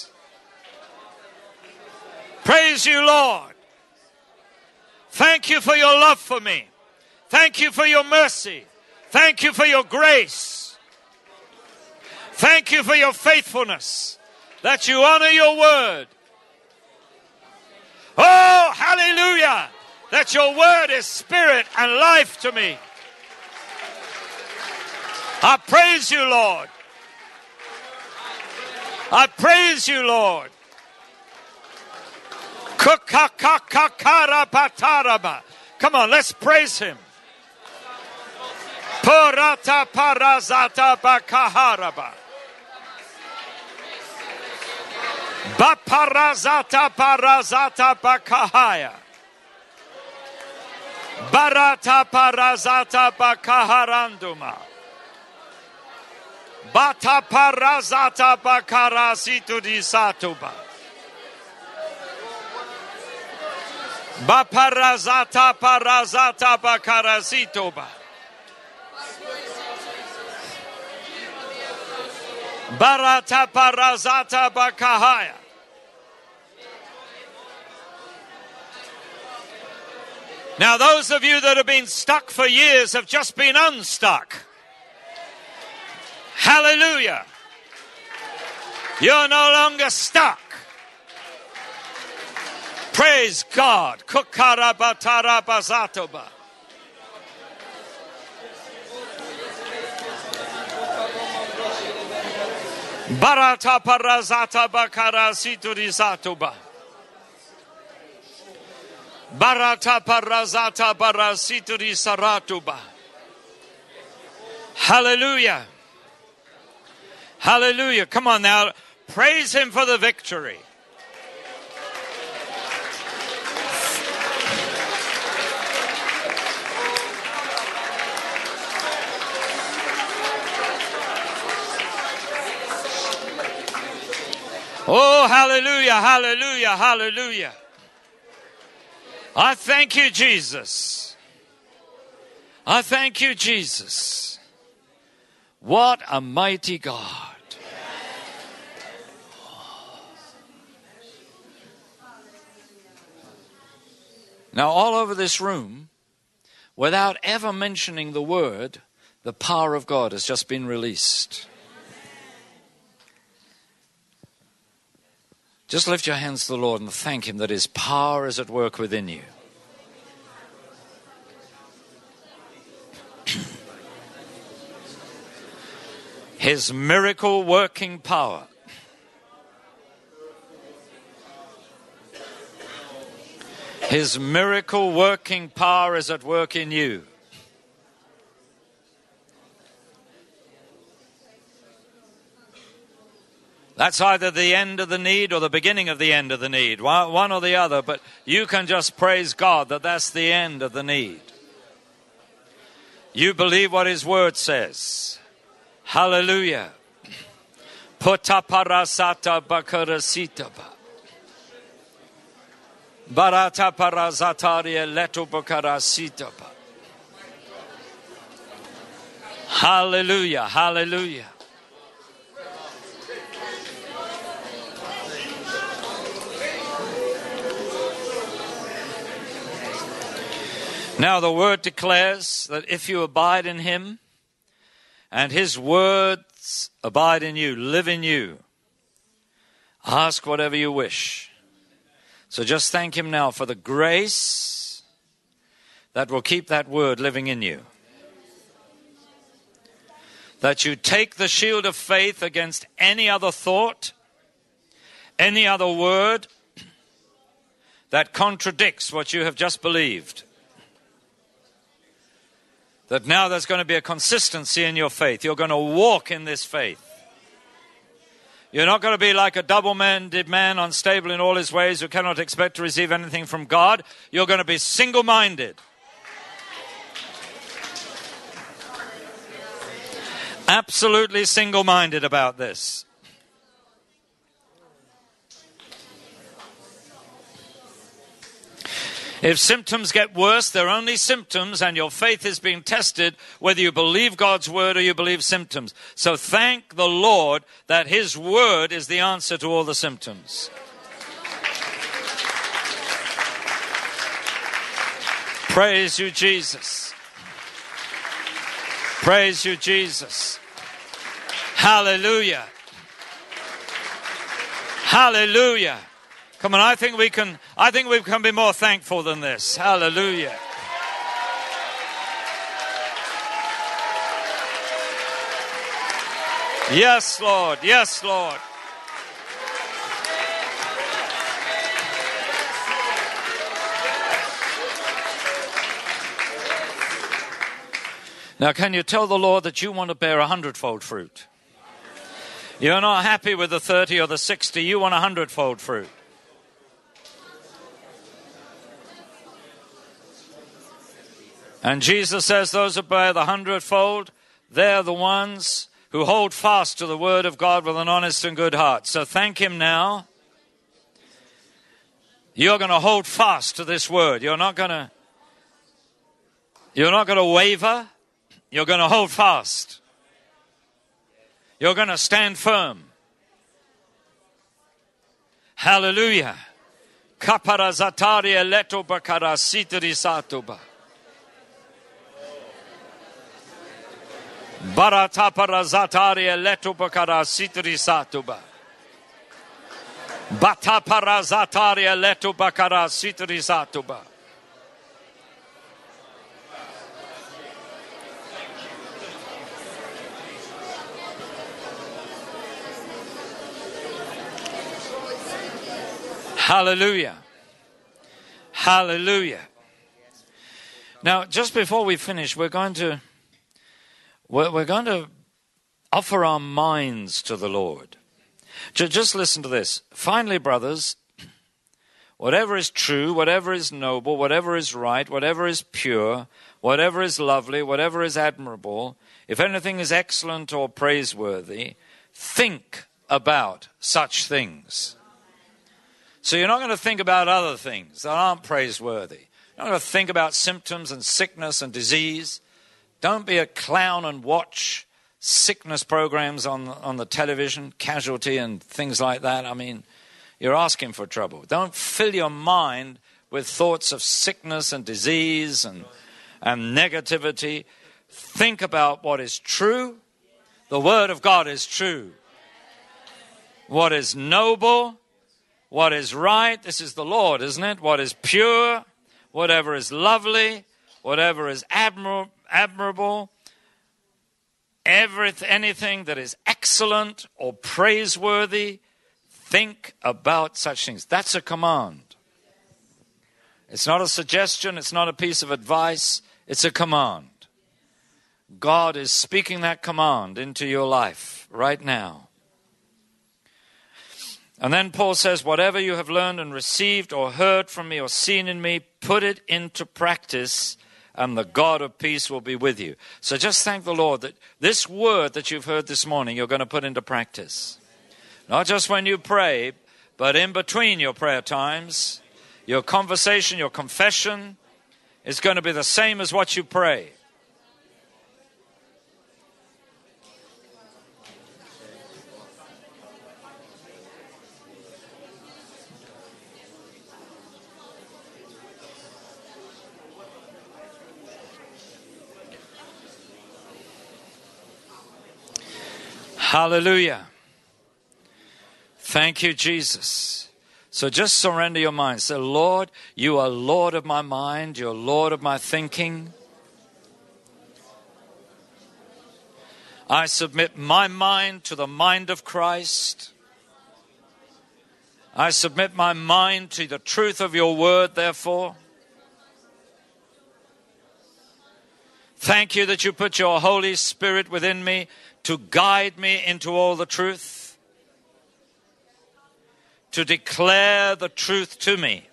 Praise you, Lord. Thank you for your love for me. Thank you for your mercy. Thank you for your grace. Thank you for your faithfulness, that you honor your word. Oh, hallelujah, that your word is spirit and life to me. I praise you, Lord. I praise you, Lord. Come on, let's praise him. Porata parazata bakaharaba. Baparazata parazata bakahaya. Barata parazata bakaharanduma. Bata parazata bakarasitu di satuba. Baparazata parazata bakarasitoba. Barata parazata bakahaya. Now those of you that have been stuck for years have just been unstuck. Hallelujah. You're no longer stuck. Praise God. Kukarabatarabazatoba. Barata parazata bakara siturizatoba. Barata parazata barasiturizaratuba. Hallelujah. Hallelujah. Come on now. Praise him for the victory. Oh, hallelujah, hallelujah, hallelujah. I thank you, Jesus. I thank you, Jesus. What a mighty God. Now, all over this room, without ever mentioning the word, the power of God has just been released. Just lift your hands to the Lord and thank him that his power is at work within you. His miracle working power. His miracle working power is at work in you. That's either the end of the need or the beginning of the end of the need, one or the other, but you can just praise God that that's the end of the need. You believe what his word says. Hallelujah. Potaparasata bakarasitaba. Barata parazataria leto bakarasitaba. Hallelujah, hallelujah. Now the word declares that if you abide in him and his words abide in you, live in you, ask whatever you wish. So just thank him now for the grace that will keep that word living in you. That you take the shield of faith against any other thought, any other word that contradicts what you have just believed. That now there's going to be a consistency in your faith. You're going to walk in this faith. You're not going to be like a double-minded man, unstable in all his ways, who cannot expect to receive anything from God. You're going to be single-minded. Absolutely single-minded about this. If symptoms get worse, they're only symptoms, and your faith is being tested whether you believe God's word or you believe symptoms. So thank the Lord that his word is the answer to all the symptoms. Praise you, Jesus. Praise you, Jesus. Hallelujah. Hallelujah. Come on, I think we can, I think we can be more thankful than this. Hallelujah. Yes, Lord. Yes, Lord. Now, can you tell the Lord that you want to bear a hundredfold fruit? You're not happy with the thirty or the sixty. You want a hundredfold fruit. And Jesus says those who bear the hundredfold, they're the ones who hold fast to the word of God with an honest and good heart. So thank him now. You're going to hold fast to this word. You're not going to, you're not going to waver. You're going to hold fast. You're going to stand firm. Hallelujah. Kapara zatari eleto bakara sitri satuba. Baratapara zatari eleto bakara sitri satuba. Batapara zatari eleto bakara sitri satuba. Hallelujah. Hallelujah. Now, just before we finish, we're going to we're, we're going to offer our minds to the Lord. Just listen to this. Finally, brothers, whatever is true, whatever is noble, whatever is right, whatever is pure, whatever is lovely, whatever is admirable, if anything is excellent or praiseworthy, think about such things. So you're not going to think about other things that aren't praiseworthy. You're not going to think about symptoms and sickness and disease. Don't be a clown and watch sickness programs on, on the television, casualty and things like that. I mean, you're asking for trouble. Don't fill your mind with thoughts of sickness and disease and, and negativity. Think about what is true. The Word of God is true. What is noble, what is right, this is the Lord, isn't it? What is pure, whatever is lovely, whatever is admir- admirable, everything, anything that is excellent or praiseworthy, think about such things. That's a command. It's not a suggestion, it's not a piece of advice, it's a command. God is speaking that command into your life right now. And then Paul says, whatever you have learned and received or heard from me or seen in me, put it into practice, and the God of peace will be with you. So just thank the Lord that this word that you've heard this morning, you're going to put into practice. Not just when you pray, but in between your prayer times, your conversation, your confession is going to be the same as what you pray. Hallelujah. Thank you, Jesus. So just surrender your mind. Say, Lord, you are Lord of my mind. You're Lord of my thinking. I submit my mind to the mind of Christ. I submit my mind to the truth of your word, therefore. Thank you that you put your Holy Spirit within me to guide me into all the truth, to declare the truth to me.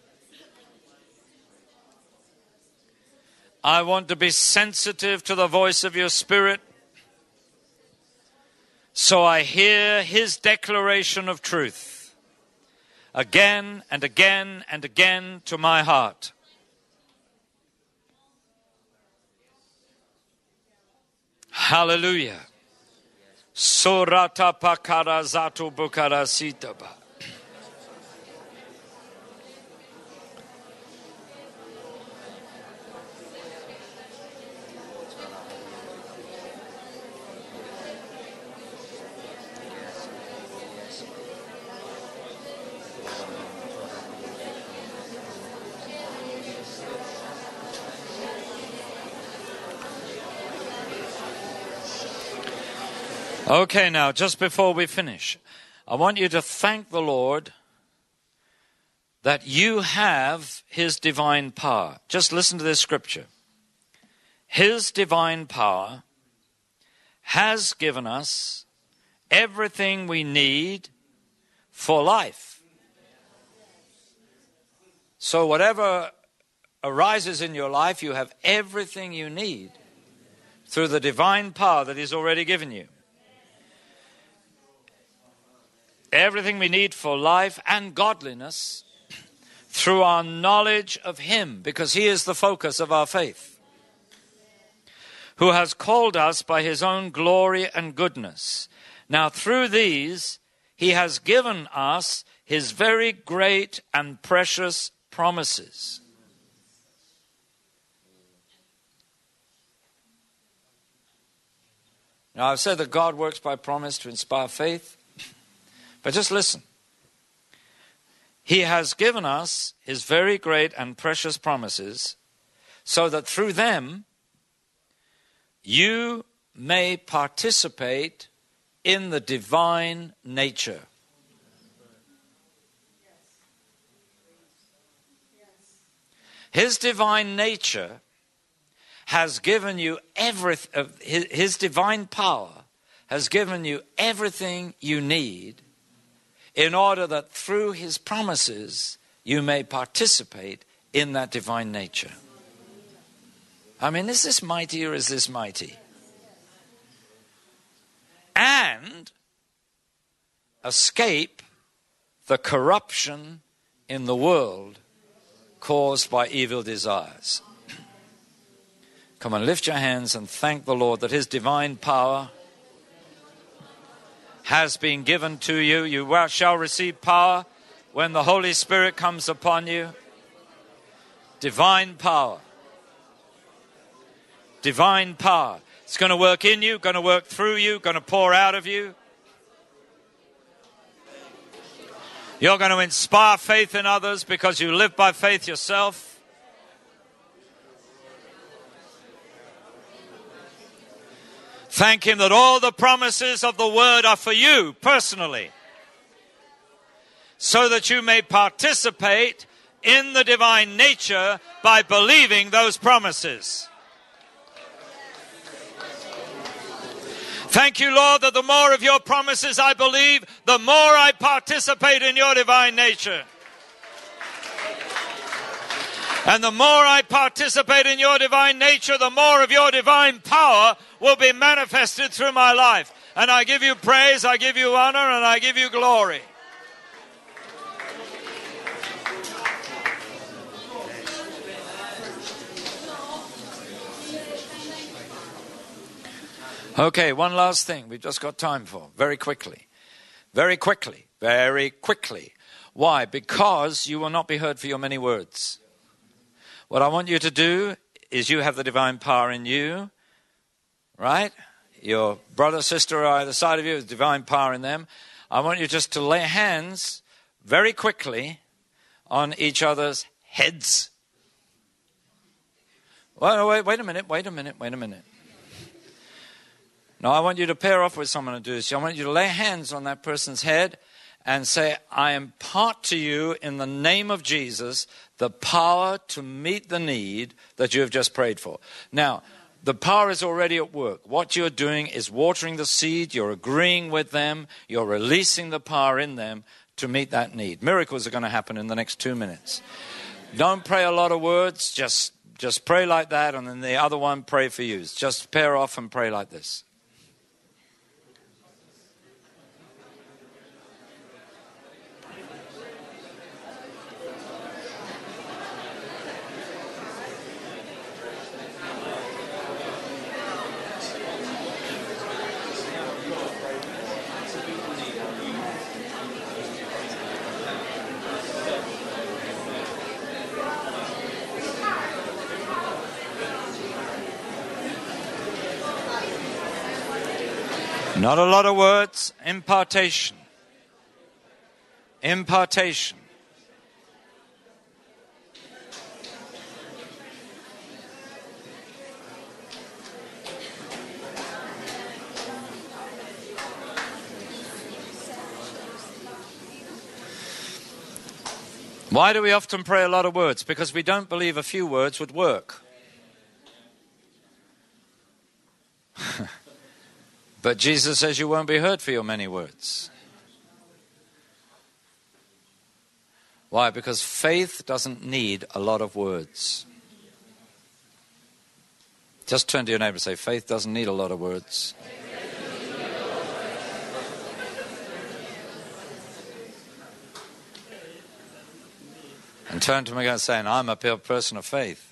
I want to be sensitive to the voice of your Spirit, so I hear his declaration of truth again and again and again to my heart. Hallelujah. Surata pakara zato bukara sitaba. Okay, now, just before we finish, I want you to thank the Lord that you have his divine power. Just listen to this scripture. His divine power has given us everything we need for life. So whatever arises in your life, you have everything you need through the divine power that He's already given you. Everything we need for life and godliness through our knowledge of Him, because He is the focus of our faith, who has called us by His own glory and goodness. Now through these, He has given us His very great and precious promises. Now I've said that God works by promise to inspire faith, but just listen. He has given us His very great and precious promises so that through them you may participate in the divine nature. His divine nature has given you everything. His, his divine power has given you everything you need in order that through His promises you may participate in that divine nature. I mean, is this mighty or is this mighty? And escape the corruption in the world caused by evil desires. Come on, lift your hands and thank the Lord that His divine power has been given to you. You shall receive power when the Holy Spirit comes upon you. Divine power. Divine power. It's going to work in you, going to work through you, going to pour out of you. You're going to inspire faith in others because you live by faith yourself. Thank Him that all the promises of the Word are for you personally, so that you may participate in the divine nature by believing those promises. Thank you, Lord, that the more of your promises I believe, the more I participate in your divine nature. And the more I participate in your divine nature, the more of your divine power will be manifested through my life. And I give you praise, I give you honor, and I give you glory. Okay, one last thing we've just got time for. Very quickly. Very quickly. Very quickly. Why? Because you will not be heard for your many words. What I want you to do is you have the divine power in you, right? Your brother, sister are either side of you, has divine power in them. I want you just to lay hands very quickly on each other's heads. Well, wait, wait a minute, wait a minute, wait a minute. No, I want you to pair off with someone and do this. I want you to lay hands on that person's head and say, I impart to you in the name of Jesus the power to meet the need that you have just prayed for. Now, the power is already at work. What you're doing is watering the seed. You're agreeing with them. You're releasing the power in them to meet that need. Miracles are going to happen in the next two minutes. Don't pray a lot of words. Just, just pray like that, and then the other one, pray for you. Just pair off and pray like this. Not a lot of words, impartation. Impartation. Why do we often pray a lot of words? Because we don't believe a few words would work. But Jesus says you won't be hurt for your many words. Why? Because faith doesn't need a lot of words. Just turn to your neighbor and say, faith doesn't need a lot of words. And turn to him again saying, I'm a person of faith.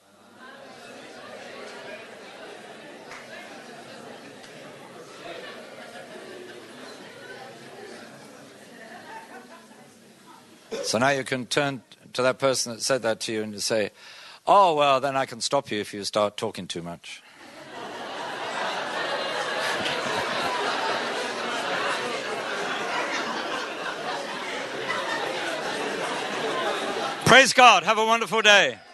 So now you can turn to that person that said that to you and you say, oh, well, then I can stop you if you start talking too much. Praise God. Have a wonderful day.